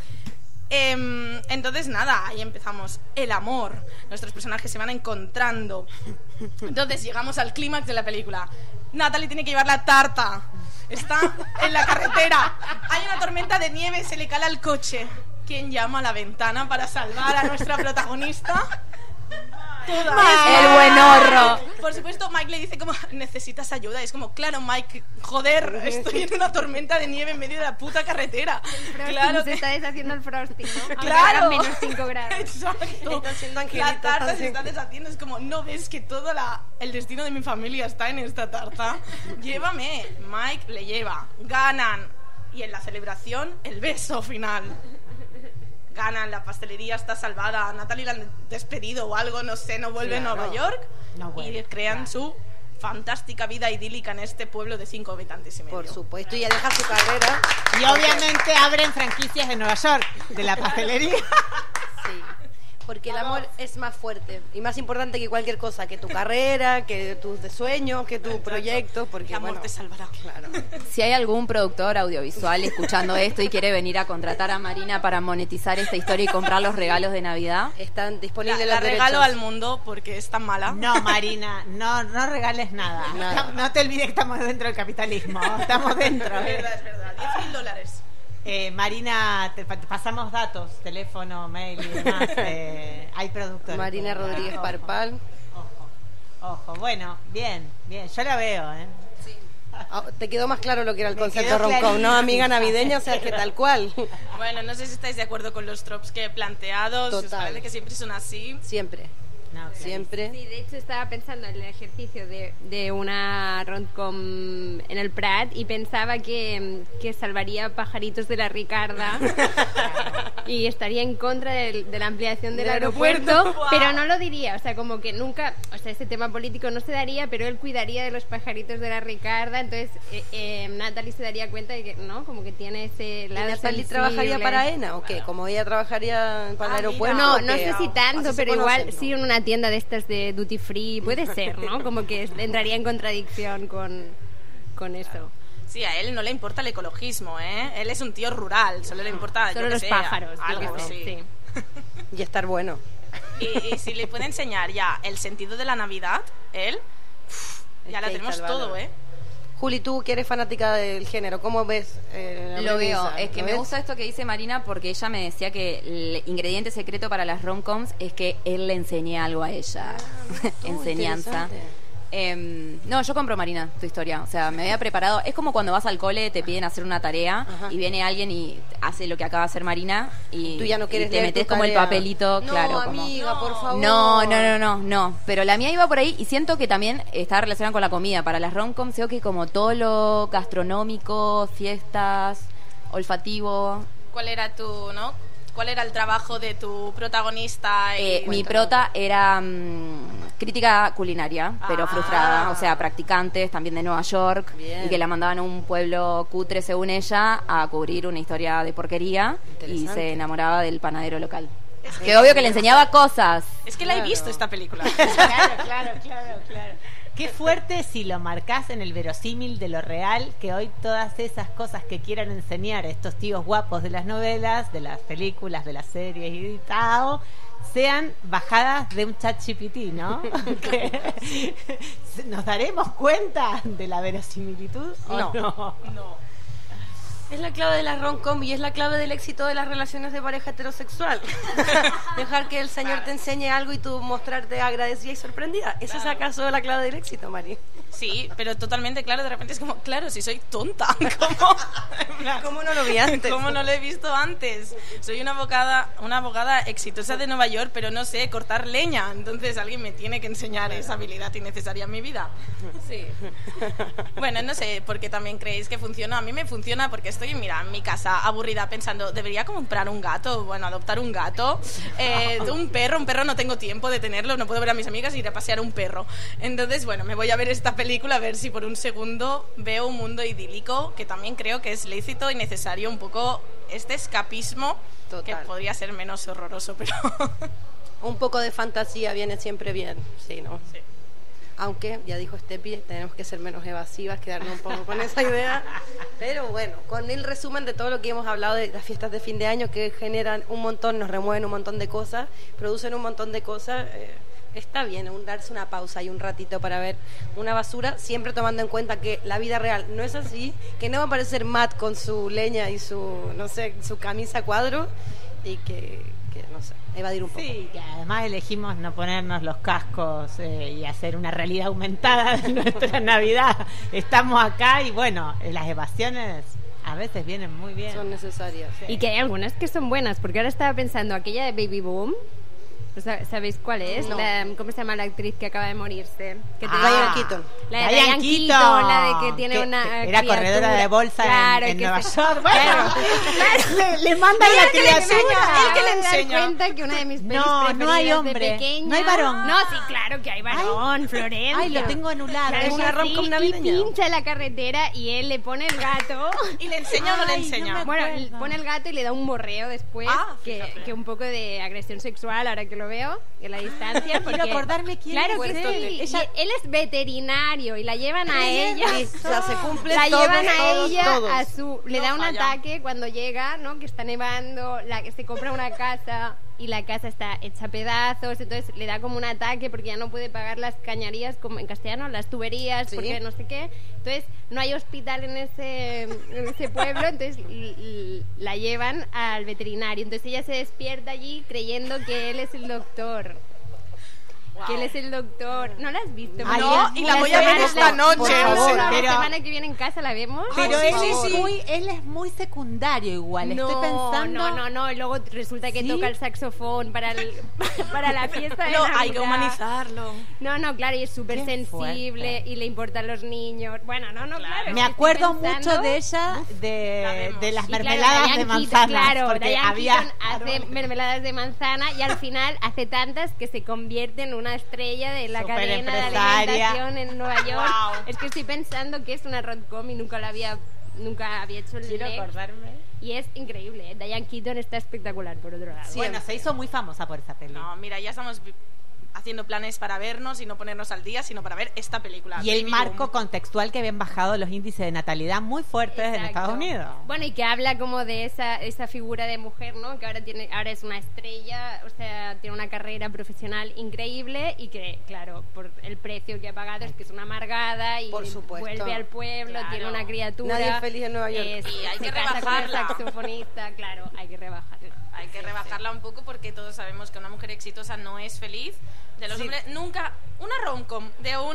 Em, entonces, nada, ahí empezamos. El amor. Nuestros personajes se van encontrando. Entonces, llegamos al clímax de la película. Natalie tiene que llevar la tarta. Está en la carretera. Hay una tormenta de nieve, se le cala el coche. ¿Quién llama a la ventana para salvar a nuestra protagonista? Toda. El buenorro. Por supuesto, Mike le dice como, necesitas ayuda. Y es como, claro, Mike, joder, estoy en una tormenta de nieve en medio de la puta carretera. Frosting, Claro se que... está deshaciendo el frosting, ¿no? Aunque Claro. hagan menos cinco grados. Exacto. Está haciendo La angelitos, tarta así. se está deshaciendo. Es como, ¿no ves que todo la, el destino de mi familia está en esta tarta? Llévame. Mike le lleva. Ganan. Y en la celebración, el beso final. Ganan, la pastelería está salvada. A Natalie la han despedido o algo, no sé, no vuelve Claro. a Nueva York. No vuelve, y crean claro. su fantástica vida idílica en este pueblo de cinco habitantes y medio. Por supuesto, y ya deja su carrera. Y obviamente abren franquicias en Nueva York de la pastelería. Sí. Porque el amor es más fuerte y más importante que cualquier cosa, que tu carrera, que tus sueños, que tu proyecto, porque El amor bueno, te salvará. claro. Si hay algún productor audiovisual escuchando esto y quiere venir a contratar a Marina para monetizar esta historia y comprar los regalos de Navidad, Están La, disponibles la los regalo derechos. al mundo porque es tan mala. No, Marina, no, no regales nada. Nada. No, no te olvides que estamos dentro del capitalismo. Estamos dentro. Es ¿eh? verdad, es verdad. diez mil dólares. Eh, Marina, te, pa- te pasamos datos, teléfono, mail y demás. Eh, hay productores. Marina Ojo, Rodríguez ojo, Parpal. Ojo, ojo. Bueno, bien, bien. Yo la veo, ¿eh? Ah, te quedó más claro lo que era el Me concepto quedó rom-com, ¿no, clarísimo. amiga navideña? O sea, que tal cual. Bueno, no sé si estáis de acuerdo con los tropes que he planteado. Si os Total. parece que siempre son así. Siempre, No, claro. siempre. Sí, de hecho estaba pensando en el ejercicio de, de una rom-com en el Prat y pensaba que, que salvaría pajaritos de la Ricarda y estaría en contra del- de la ampliación del, Del aeropuerto, aeropuerto. pero no lo diría, o sea, como que nunca, o sea, ese tema político no se daría, pero él cuidaría de los pajaritos de la Ricarda, entonces eh, eh, Natalie se daría cuenta de que, ¿no? Como que tiene ese ¿Y lado Natalie sensible. trabajaría para E N A o qué? Como ella trabajaría para el Ah, aeropuerto. No, ¿o no qué? sé si tanto, Así se pero igual conocen, ¿no? sí en una tienda de estas de duty free, puede ser, ¿no? Como que entraría en contradicción con, con eso. Sí, a él no le importa el ecologismo, ¿eh? Él es un tío rural, solo le importa Solo yo qué los sé, pájaros, yo algo, qué sé, sí. sí. Y estar bueno. Y, y si le puede enseñar ya el sentido de la Navidad, él, uf, ya Es la que ahí tenemos está el todo, valor. ¿eh? Juli, tú que eres fanática del género, ¿cómo ves eh, la lo premisa? veo. Es que ¿Lo me ves? gusta esto que dice Marina porque ella me decía que el ingrediente secreto para las rom-coms es que él le enseñe algo a ella. Oh, Enseñanza. interesante. Em, no, yo compro, Marina, tu historia. O sea, me había preparado. Es como cuando vas al cole, te piden hacer una tarea. Ajá. Y viene alguien y hace lo que acaba de hacer Marina. Y tú ya no quieres y te leer metes tu como el tarea. papelito, No, claro. amiga, como, por favor. No, no, no, no, no. Pero la mía iba por ahí y siento que también está relacionada con la comida. Para las rom-coms, creo que como todo lo gastronómico, fiestas, olfativo. ¿Cuál era tu, no? ¿Cuál era el trabajo de tu protagonista? Y Eh, mi prota era mmm, crítica culinaria, pero Ah. frustrada, o sea, practicantes también de Nueva York. Bien. Y que la mandaban a un pueblo cutre, según ella, a cubrir una historia de porquería y Interesante. se enamoraba del panadero local. Que obvio que le enseñaba cosas. Es que la he visto esta película. Claro, claro, claro, claro. Qué fuerte si lo marcás en el verosímil de lo real, que hoy todas esas cosas que quieran enseñar a estos tíos guapos de las novelas, de las películas, de las series y tal, sean bajadas de un chat G P T, ¿no? Que ¿nos daremos cuenta de la verosimilitud o No. no? No. Es la clave de la rom-com y es la clave del éxito de las relaciones de pareja heterosexual. Dejar que el Señor te enseñe algo y tú mostrarte agradecida y sorprendida. ¿Esa es acaso la clave del éxito, Mari? Sí, pero totalmente claro, de repente es como, claro, si soy tonta, ¿cómo? ¿Cómo no lo vi antes? ¿Cómo no lo he visto antes? Soy una abogada, una abogada exitosa de Nueva York, pero no sé cortar leña, entonces alguien me tiene que enseñar esa habilidad innecesaria en mi vida. Sí. Bueno, no sé, porque también creéis que funciona. A mí me funciona porque estoy, mira, en mi casa aburrida pensando, ¿debería comprar un gato? Bueno, adoptar un gato. Eh, un perro, un perro no tengo tiempo de tenerlo, no puedo ver a mis amigas y ir a pasear un perro. Entonces, bueno, me voy a ver esta película a ver si por un segundo veo un mundo idílico, que también creo que es lícito y necesario un poco este escapismo. Total. Que podría ser menos horroroso, pero... Un poco de fantasía viene siempre bien, sí, ¿no? Sí. Aunque, ya dijo Steffi, tenemos que ser menos evasivas, quedarnos un poco con esa idea. Pero bueno, con el resumen de todo lo que hemos hablado de las fiestas de fin de año, que generan un montón, nos remueven un montón de cosas, producen un montón de cosas, eh, está bien un, darse una pausa y un ratito para ver una basura, siempre tomando en cuenta que la vida real no es así, que no va a aparecer Matt con su leña y su, no sé, su camisa cuadro, y que, que no sé, evadir un poco. Sí, que además elegimos no ponernos los cascos eh, y hacer una realidad aumentada de nuestra Navidad. Estamos acá y bueno, eh, las evasiones a veces vienen muy bien. Son necesarias. Y que hay algunas que son buenas, porque ahora estaba pensando, aquella de Baby Boom, ¿sabéis cuál es? No. La, ¿cómo se llama la actriz que acaba de morirse? Que Ah, tenía- Diane Keaton. La de Diane Diane Keaton, Keaton, la de que tiene que una era criatura. corredora de bolsa en- Claro, en que Nueva se- York. Bueno, Claro. le, le mandan Mira la que le enseña, criatura. él que le Me acabo de enseña. dar cuenta que una de mis pelis No, no hay preferidas hombre, de pequeña... no hay varón. No, sí, claro que hay varón, Florencia. Ay, lo tengo anulado. Claro Es que una rom-com sí, navideña. y pincha en la carretera y él le pone el gato... ¿Y le enseña o no le Ay, no enseña? me Bueno, acuerdo. le pone el gato y le da un morreo después, Ah, que, fíjate. que un poco de agresión sexual, ahora que lo veo, en la distancia. Quiero porque- acordarme quién Claro es que él. sí. Ella- Y él es veterinario y la llevan a ella. Sí, o sea, se cumple La todos, llevan a todos, ella todos. a su... Le No da un falla. ataque cuando llega, ¿no? Que está nevando, la que se compra una casa y la casa está hecha a pedazos, entonces le da como un ataque porque ya no puede pagar las cañerías, como en castellano, las tuberías, Sí. porque no sé qué. Entonces no hay hospital en ese, en ese pueblo, entonces l- l- la llevan al veterinario. Entonces ella se despierta allí creyendo que él es el doctor. Que él es el doctor. ¿No la has visto? Ay, No, es y muy la voy a ver buena. esta noche. Por o sea, favor. La pero- semana que viene en casa la vemos. Pero Ay, él, sí, es sí, sí. muy, él es muy secundario igual. No, Estoy pensando. no, no, no. Luego resulta que ¿Sí? toca el saxofón para, el, para la fiesta de No, Navidad. hay que humanizarlo. No, no, claro, y es súper Qué sensible fuerte. y le importan los niños. Bueno, no, no, claro. Me es que acuerdo estoy mucho pensando- de ella, la de, vemos. de las Y claro, mermeladas Diane de Keaton, manzanas. claro, porque Diane había. Keaton hace mermeladas de manzana y al final hace tantas que se convierte en una estrella de la Súper cadena de empresaria. alimentación en Nueva York. Wow. Es que estoy pensando que es una rom-com y nunca la había nunca había hecho el Quiero link. acordarme. Y es increíble, ¿eh? Diane Keaton está espectacular por otro lado. Bueno, se hizo muy famosa por esa peli. No, mira, ya estamos vi- haciendo planes para vernos y no ponernos al día, sino para ver esta película. Y el Baby marco Boom. contextual que habían bajado los índices de natalidad muy fuertes en Exacto. Estados Unidos. Bueno, y que habla como de esa esa figura de mujer, ¿no? Que ahora tiene ahora es una estrella, o sea, tiene una carrera profesional increíble y que, claro, por el precio que ha pagado es que es una amargada y Por supuesto. vuelve al pueblo, Claro. tiene una criatura. Nadie es feliz en Nueva York. es- Y hay se que casa con el rebajarla. saxofonista, claro, hay que rebajarla. Hay que rebajarla un poco porque todos sabemos que una mujer exitosa no es feliz. De los Sí. hombres, nunca. Una rom-com de una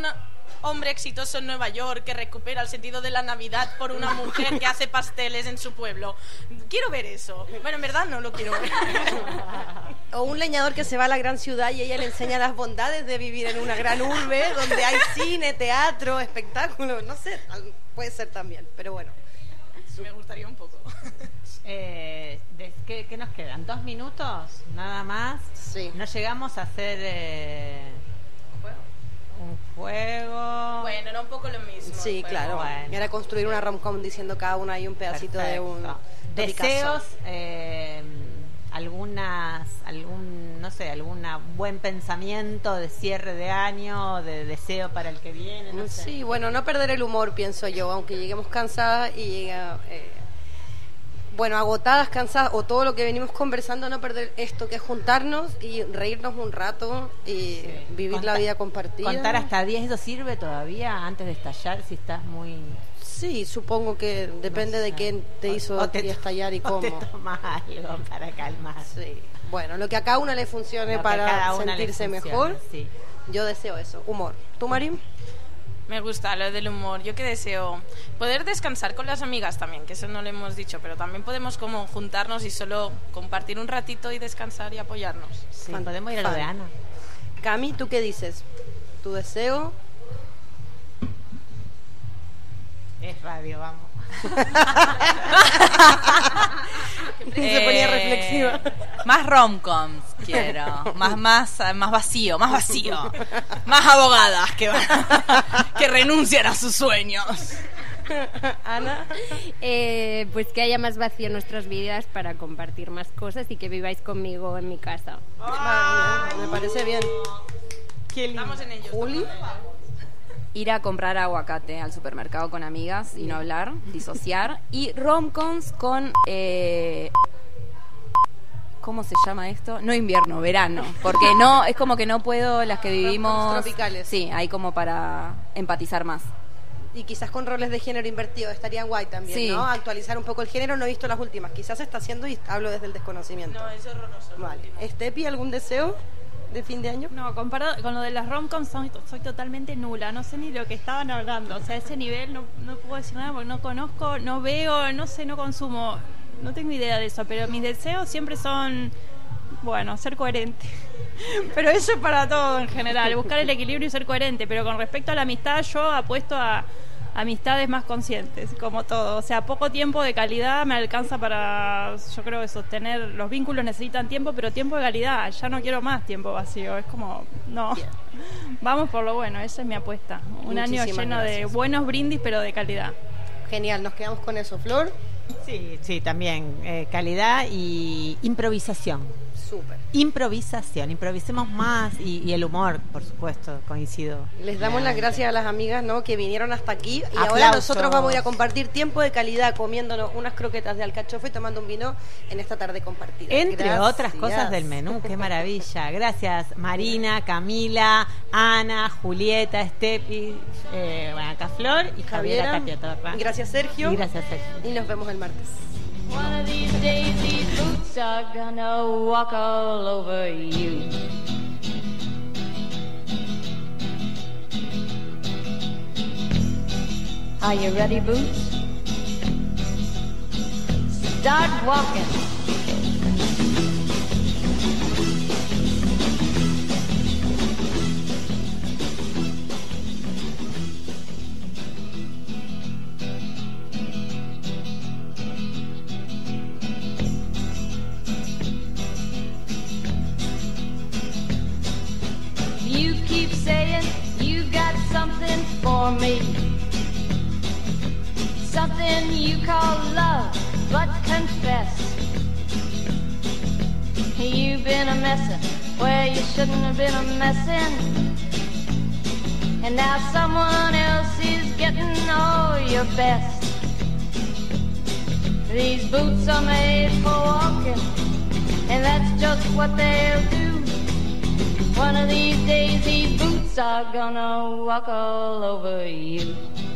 hombre exitoso en Nueva York que recupera el sentido de la Navidad por una mujer que hace pasteles en su pueblo. Quiero ver eso. Bueno, en verdad no lo quiero ver. O un leñador que se va a la gran ciudad y ella le enseña las bondades de vivir en una gran urbe donde hay cine, teatro, espectáculo, no sé, puede ser también, pero bueno. Me gustaría un poco. Eh, de- ¿qué, qué nos quedan? ¿Dos minutos? Nada más. Sí. No llegamos a hacer eh, un juego. Bueno, era un poco lo mismo. Sí, pero claro. bueno. Y era construir una rom-com diciendo cada una hay un pedacito de un Perfecto. de Deseos, Picasso. eh, algunas, algún, no sé, algún buen pensamiento de cierre de año, de deseo para el que viene, no sé. Sí, bueno, no perder el humor, pienso yo, aunque lleguemos cansadas y llega, eh, bueno, agotadas, cansadas, o todo lo que venimos conversando, no perder esto que es juntarnos y reírnos un rato y Sí. vivir Conta- la vida compartida. Contar hasta diez, ¿eso sirve todavía antes de estallar si estás muy... Sí, supongo que depende no de sé. quién te O- hizo o te- estallar y o cómo. te tomas algo para calmar. Sí. Bueno, lo que a cada una le funcione Lo que a cada para una le sentirse funcione, mejor, sí. yo deseo eso, humor. ¿Tú, Marín? Me gusta lo del humor. Yo que deseo poder descansar con las amigas también, que eso no lo hemos dicho, pero también podemos como juntarnos y solo compartir un ratito y descansar y apoyarnos. Sí, Fan- podemos ir a lo fan. de Ana. Cami, ¿tú qué dices? ¿Tu deseo? Es radio, vamos. Se ponía reflexiva. Más romcoms quiero, más más más vacío, más vacío, más abogadas que van, que renuncian a sus sueños. Ana. Eh, pues que haya más vacío en nuestras vidas para compartir más cosas y que viváis conmigo en mi casa. Vale, me parece bien. Estamos en ello. Juli. Ir a comprar aguacate al supermercado con amigas y no hablar, disociar. Y romcoms con... Eh, ¿cómo se llama esto? No invierno, verano. Porque no, es como que no puedo las que vivimos... tropicales. Sí, hay como para empatizar más. Y quizás con roles de género invertidos estaría guay también, Sí. ¿no? Actualizar un poco el género, no he visto las últimas. Quizás se está haciendo y hablo desde el desconocimiento. No, es horroroso. Vale. Estepi, ¿algún deseo de fin de año? No, comparado con lo de las romcoms soy, soy totalmente nula, no sé ni lo que estaban hablando, o sea, a ese nivel no, no puedo decir nada porque no conozco, no veo, no sé, no consumo, no tengo idea de eso, pero mis deseos siempre son, bueno, ser coherente. Pero eso es para todo en general, buscar el equilibrio y ser coherente, pero con respecto a la amistad yo apuesto a amistades más conscientes, como todo, o sea, poco tiempo de calidad me alcanza para, yo creo que sostener, los vínculos necesitan tiempo, pero tiempo de calidad, ya no quiero más tiempo vacío, es como, no, vamos por lo bueno, esa es mi apuesta, un año Muchísimas lleno de gracias. buenos brindis, pero de calidad. Genial, nos quedamos con eso. Flor, Sí, sí, también. eh, calidad y improvisación. súper. Improvisación, improvisemos más y, y el humor, por supuesto, coincido. Les damos las gracias a las amigas, ¿no?, que vinieron hasta aquí y ahora Aplausos. nosotros vamos a ir a compartir tiempo de calidad comiéndonos unas croquetas de alcachofa y tomando un vino en esta tarde compartida. Entre Gracias. otras cosas del menú, qué maravilla. Gracias Marina, Camila, Ana, Julieta, Estepi, eh, bueno, acá Flor y Javiera Javiera. Tapia Torra. Gracias, Sergio. Y gracias, Sergio. Y nos vemos el martes. One of these days these boots are gonna walk all over you. Are you ready, Boots? Start walking. You keep saying you got something for me. Something you call love, but confess. You've been a messin' where you shouldn't have been a messin'. And now someone else is getting all your best. These boots are made for walking, and that's just what they'll do. One of these days these boots are gonna walk all over you.